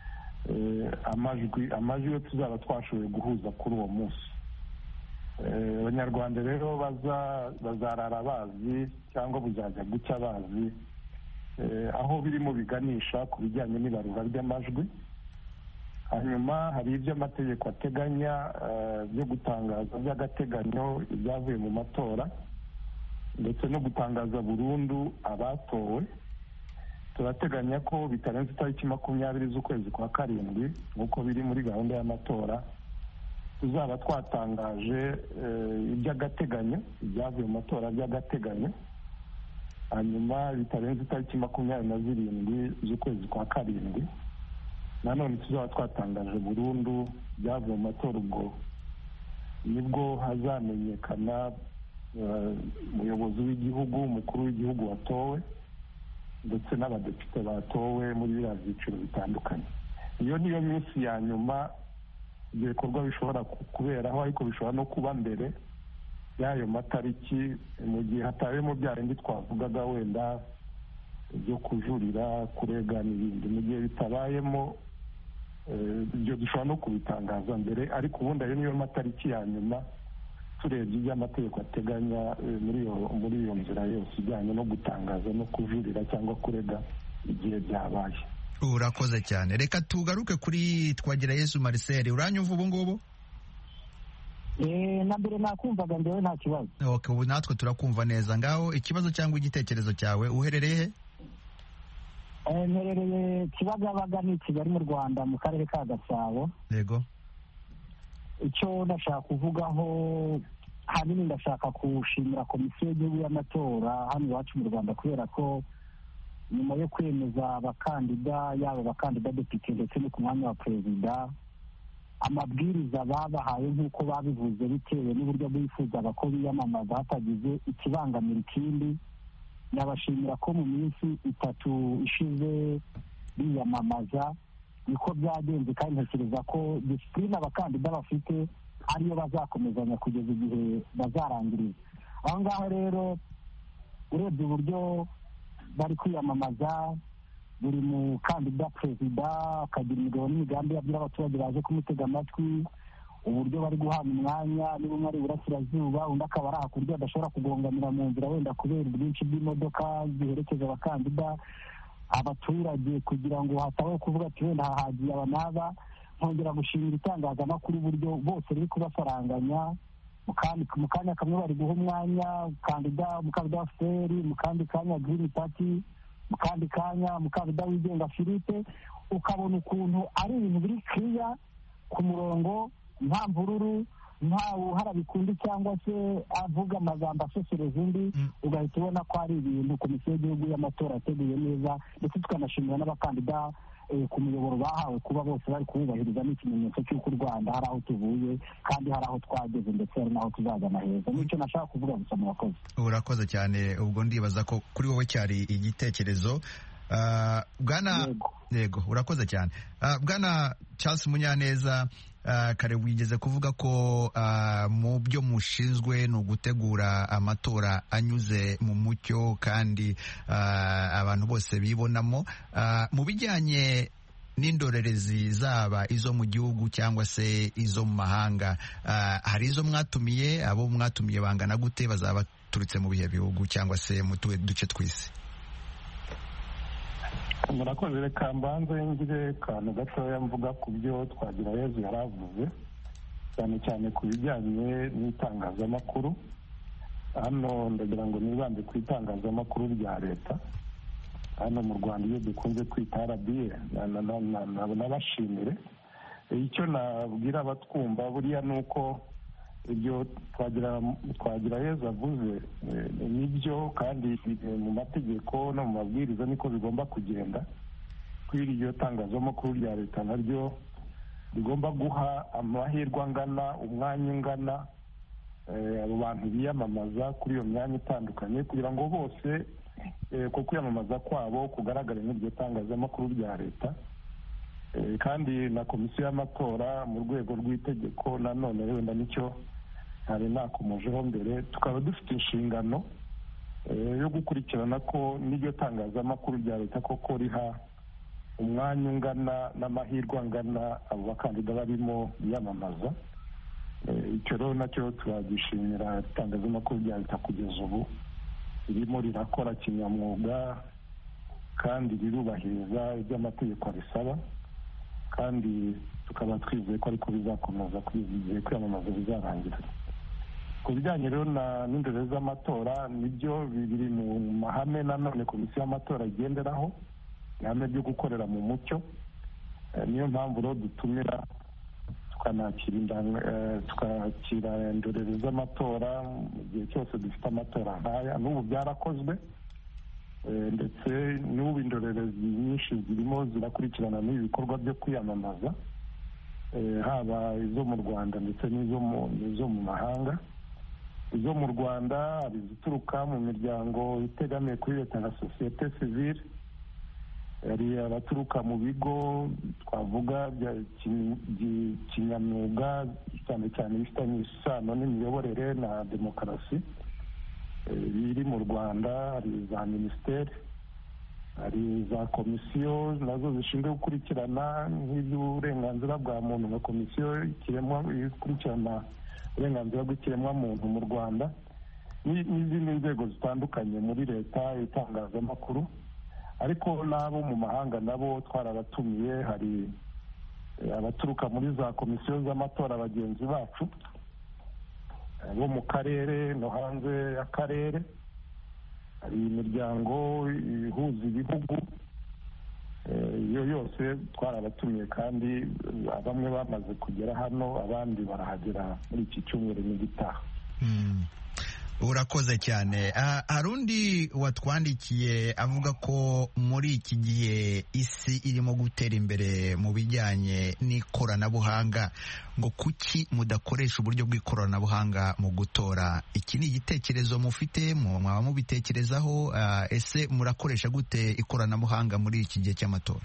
S6: amajwi amajwi yo tuzaba twashoboye guhuza kuri uwo munsi. Abanyarwanda rero bazarara bazi cyangwa buzajya gucya bazi aho birimo biganisha ku bijyanye n'ibarura ry'amajwi. Hanyuma hari ibyo amategeko ateganya byo gutangaza by'agateganyo ibyavuye mu matora ndetse no gutangaza burundu abatowe. Turateganya ko bitarenze itariki makumyabiri z'ukwezi kwa karindwi nk'uko biri muri gahunda y'amatora, tuzaba twatangaje iby'agateganyo ibyavuye mu matora by'agateganyo. Hanyuma bitarenze itariki makumyabiri na zirindwi z'ukwezi kwa karindwi nanone tuzaba twatangaje burundu byavuye mu matora. Ubwo nibwo hazamenyekana umuyobozi w'igihugu, umukuru w'igihugu watowe ndetse n'abadepite batowe muri biriya byiciro bitandukanye. Iyo niyo minsi ya nyuma ibyo bikorwa bishobora kuberaho, ariko bishobora no kuba mbere y'ayo matariki mu gihe hatabemo bya bindi twavugaga wenda byo kujurira, kurega n'ibindi. Mu gihe bitabayemo ibyo dushobora no kubitangaza mbere, ariko ubundi ayo niyo matariki ya nyuma turebye ibyo amategeko ateganya muri iyo muri iyo nzira yose ijyanye no gutangaza no kujurira cyangwa kurega igihe byabaye.
S1: Urakoze cyane. Reka tugaruke kuri Twagirayezu Marcel. Uranyumva ubu ngubu?
S7: Eh, na mbere nakumvaga ndewe nta kibazo.
S1: Okay, ubu natwe turakumva neza. Ngaho ikibazo cyangwa igitekerezo cyawe, uherereye he?
S7: Eh, mperereye Kibagabaga ni Kigali mu Rwanda mu karere ka Gasabo.
S1: Yego.
S7: Icyo ndashaka kuvugaho hanini, ndashaka kushimira komisiyo y'igihugu y'amatora hano iwacu mu Rwanda, kubera ko nyuma yo kwemeza abakandida, yaba abakandida depite ndetse no ku mwanya wa perezida, amabwiriza babahaye nk'uko babivuze bitewe n'uburyo bifuzaga ko biyamamaza hatagize ikibangamira ikindi. Nabashimira ko mu minsi itatu ishize biyamamaza niko byagenze, kandi ntekereza ko disipurine abakandida bafite ariyo bazakomezanya kugeza igihe bazarangiriza. Aho ngaho rero urebye uburyo bari kwiyamamaza, buri mukandida perezida akagira imigabo n'imigambi yabwira abaturage baje kumutega amatwi, uburyo bari guhana umwanya, niba umwe ari iburasirazuba undi akaba ari hakurya, adashobora kugonganira mu nzira wenda kubera ubwinshi bw'imodoka ziherekeza abakandida, abaturage kugira ngo hatabaho kuvuga ati wenda hahagiye aba n'aba. Nkongera gushimira itangazamakuru uburyo bose riri kubasaranganya, mu kanya kamwe bari guha umwanya umukandida umukandida wa feri, mu kandi kanya Green Party, mu kandi kanya umukandida wigenga Philippe, ukabona ukuntu ari ibintu biri clear ku murongo, nta mvururu, nta uharabikundi cyangwa se avuga amagambo asesereza undi. Ugahita ubona ko ari ibintu komisiyo y'igihugu y'amatora yateguye neza, ndetse tukanashimira n'abakandida ku muyoboro bahawe kuba bose bari kububahiriza n'ikimenyetso cy'uko u Rwanda hari aho tuvuye kandi hari aho twageze ndetse hari n'aho tuzagana heza. Nicyo nashaka kuvuga gusa. Murakoze.
S1: Urakoze cyane. Ubwo ndibaza ko kuri wowe cyari igitekerezo. Uh, bwana yego urakoze cyane. Uh, bwana Charles Munyaneza, uh, kare wigeze kuvuga ko uh, mu byo mushinzwe ni ugutegura amatora anyuze mu mucyo kandi uh, abantu bose bibonamo. Uh, mu bijyanye n'indorerezi zaba izo mu gihugu cyangwa se izo mu mahanga, uh, hari izo mwatumiye? Abo mwatumiye bangana gute? Bazaba baturutse mu bihe bihugu cyangwa se mu tuwe duce tw'isi?
S6: Murakoze. Reka mbanze ngire kantu gatoya mvuga ku byo Twagirayezu yari avuze, cyane cyane ku bijyanye n'itangazamakuru. Hano ndagira ngo nibande ku itangazamakuru rya leta hano mu Rwanda, iyo dukunze kwita R B A. Nabashimire. Icyo nabwira abatwumva buriya ni uko ibyo Twagirayezu avuze nibyo, kandi mu mategeko no mu mabwiriza niko bigomba kugenda. Kuri iryo tangazamakuru rya leta naryo rigomba guha amahirwe angana, umwanya ungana abo bantu biyamamaza kuri iyo myanya itandukanye, kugira ngo bose ko kwiyamamaza kwabo kugaragare n'iryo tangazamakuru rya leta. Kandi na komisiyo y'amatora mu rwego rw'itegeko nanone wenda nicyo hari nakomojeho mbere, tukaba dufite inshingano yo gukurikirana ko n'iryo tangazamakuru rya leta koko riha umwanya ungana n'amahirwe angana abo bakandida barimo biyamamaza. Icyo rero nacyo turagishimira itangazamakuru rya leta kugeza ubu ririmo rirakora kinyamwuga kandi rirubahiriza ibyo amategeko abisaba, kandi tukaba twizeye ko ariko bizakomeza igihe kwiyamamaza bizarangira. Ku bijyanye rero n'indorerezi z'amatora, nibyo biri mu mahame nanone komisiyo y'amatora igenderaho, ihame ryo gukorera mu mucyo. Niyo mpamvu rero dutumira tukakira indorerezi z'amatora mu gihe cyose dufite amatora nk'aya. N'ubu byarakozwe, ndetse n'ubu indorerezi nyinshi zirimo zirakurikirana n'ibi bikorwa byo kwiyamamaza, haba izo mu Rwanda ndetse n'izo mu mahanga. Izo mu Rwanda hari izituruka mu miryango itegamiye kuri leta na sosiyete sivile, hari abaturuka mu bigo twavuga bya kinyamwuga cyane cyane bifitanye isano n'imiyoborere na demokarasi biri mu Rwanda. Hari za minisiteri, hari za komisiyo nazo zishinzwe gukurikirana nk'iby'uburenganzira bwa muntu na komisiyo ikurikirana uburenganzira bw'ikiremwamuntu mu Rwanda, n'izindi nzego zitandukanye muri leta, itangazamakuru. Ariko n'abo mu mahanga nabo twarabatumiye, hari abaturuka muri za komisiyo z'amatora bagenzi bacu bo mu karere no hanze y'akarere, hari imiryango ihuza ibihugu, iyo yose twarabatumiye kandi bamwe bamaze kugera hano, abandi barahagera muri iki cyumweru n'igitaha.
S1: Urakoze cyane. Hari undi watwandikiye avuga ko muri iki gihe isi irimo gutera imbere mu bijyanye n'ikoranabuhanga, ngo kuki mudakoresha uburyo bw'ikoranabuhanga mu gutora? Iki ni igitekerezo mufite, mwaba mubitekerezaho? Ese murakoresha gute ikoranabuhanga muri iki gihe cy'amatora?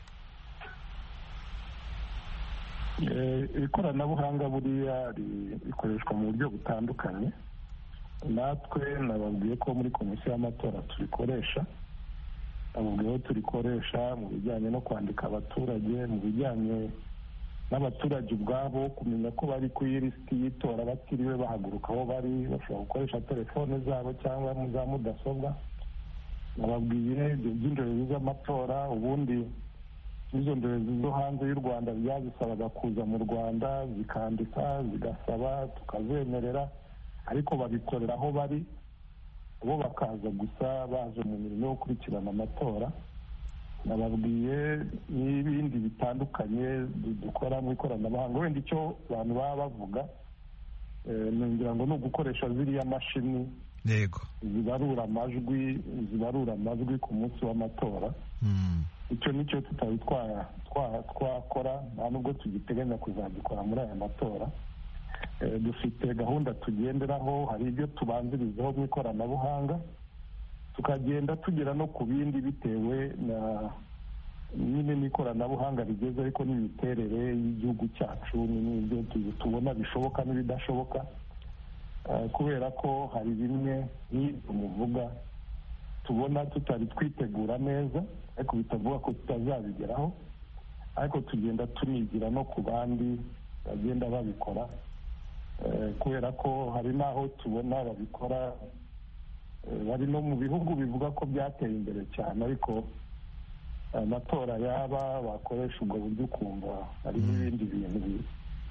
S6: Ikoranabuhanga buriya rikoreshwa mu buryo butandukanye. Natwe nababwiye ko muri komisiyo y'amatora turikoresha, nababwiye ko turikoresha mu bijyanye no kwandika abaturage, mu bijyanye n'abaturage ubwabo kumenya ko bari ku ilisiti y'itora batiriwe bahaguruka aho bari, bashobora gukoresha telefone zabo cyangwa za mudasobwa. Nababwiye ibyo by'indorerezi z'amatora, ubundi izo ndorerezi zo hanze y'u Rwanda byazisabaga kuza mu Rwanda zikandika zigasaba tukazemerera, ariko babikorera aho bari, bo bakaza gusa baje mu mirimo yo gukurikirana amatora. Nababwiye n'ibindi bitandukanye dukora mu ikoranabuhanga. Wenda icyo abantu baba bavuga ngira ngo ni ugukoresha ziriya mashini zibarura amajwi zibarura amajwi ku munsi w'amatora. Icyo nicyo tutari twakora, nta nubwo tugiteganya kuzagikora muri aya matora. Dufite gahunda tugenderaho, hari ibyo tubanzirizaho mu ikoranabuhanga, tukagenda tugera no ku bindi bitewe na nyine n'ikoranabuhanga rigeze, ariko n'imiterere y'igihugu cyacu n'ibyo tubona bishoboka n'ibidashoboka, kubera ko hari bimwe nk'ibyo muvuga tubona tutari twitegura neza, ariko bitavuga ko tutazabigeraho, ariko tugenda tunigira no ku bandi bagenda babikora, kubera ko hari n'aho tubona babikora bari no mu bihugu bivuga ko byateye imbere cyane, ariko amatora yaba bakoresha ubwo buryo ukumva hari n'ibindi bintu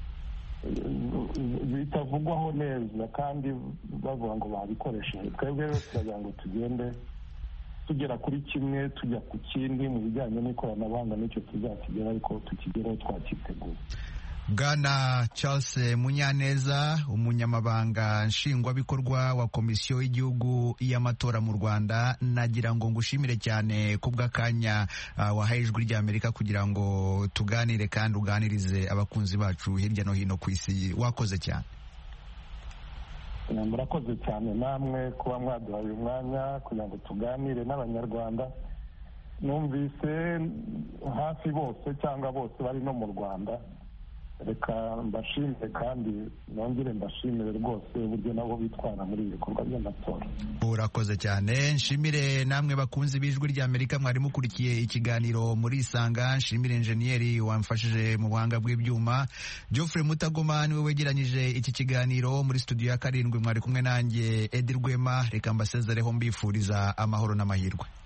S6: bitavugwaho neza kandi bavuga ngo babikoresheje. Twebwe rero turagira ngo tugende tugera kuri kimwe tujya ku kindi mu bijyanye n'ikoranabuhanga, n'icyo tuzakigera ariko tukigeraho twakiteguye.
S1: Bwana Charles Munyaneza, umunyamabanga nshingwabikorwa wa komisiyo y'igihugu y'amatora mu Rwanda, nagira ngo ngushimire cyane ku bw'akanya uh, wahaye ijwi ry'Amerika kugira ngo tuganire kandi uganirize abakunzi bacu hirya no hino ku isi. Wakoze cyane.
S6: Murakoze cyane namwe kuba mwaduhaye umwanya kugira ngo tuganire n'Abanyarwanda. Numvise hafi bose cyangwa bose bari no mu Rwanda, reka mbashimire kandi nongere mbashimire rwose uburyo nabo bitwara muri ibi bikorwa by'amatora.
S1: Urakoze cyane. Nshimire namwe bakunzi b'ijwi ry'Amerika mwari mukurikiye ikiganiro muri Isanga. Nshimire enjeniyeri wamfashije mu buhanga bw'ibyuma. Geoffrey Mutagoma niwe wegeranyije iki kiganiro. Muri studio ya karindwi mwari kumwe nanjye Edi Rwema. Reka mbasezereho mbifuriza amahoro n'amahirwe.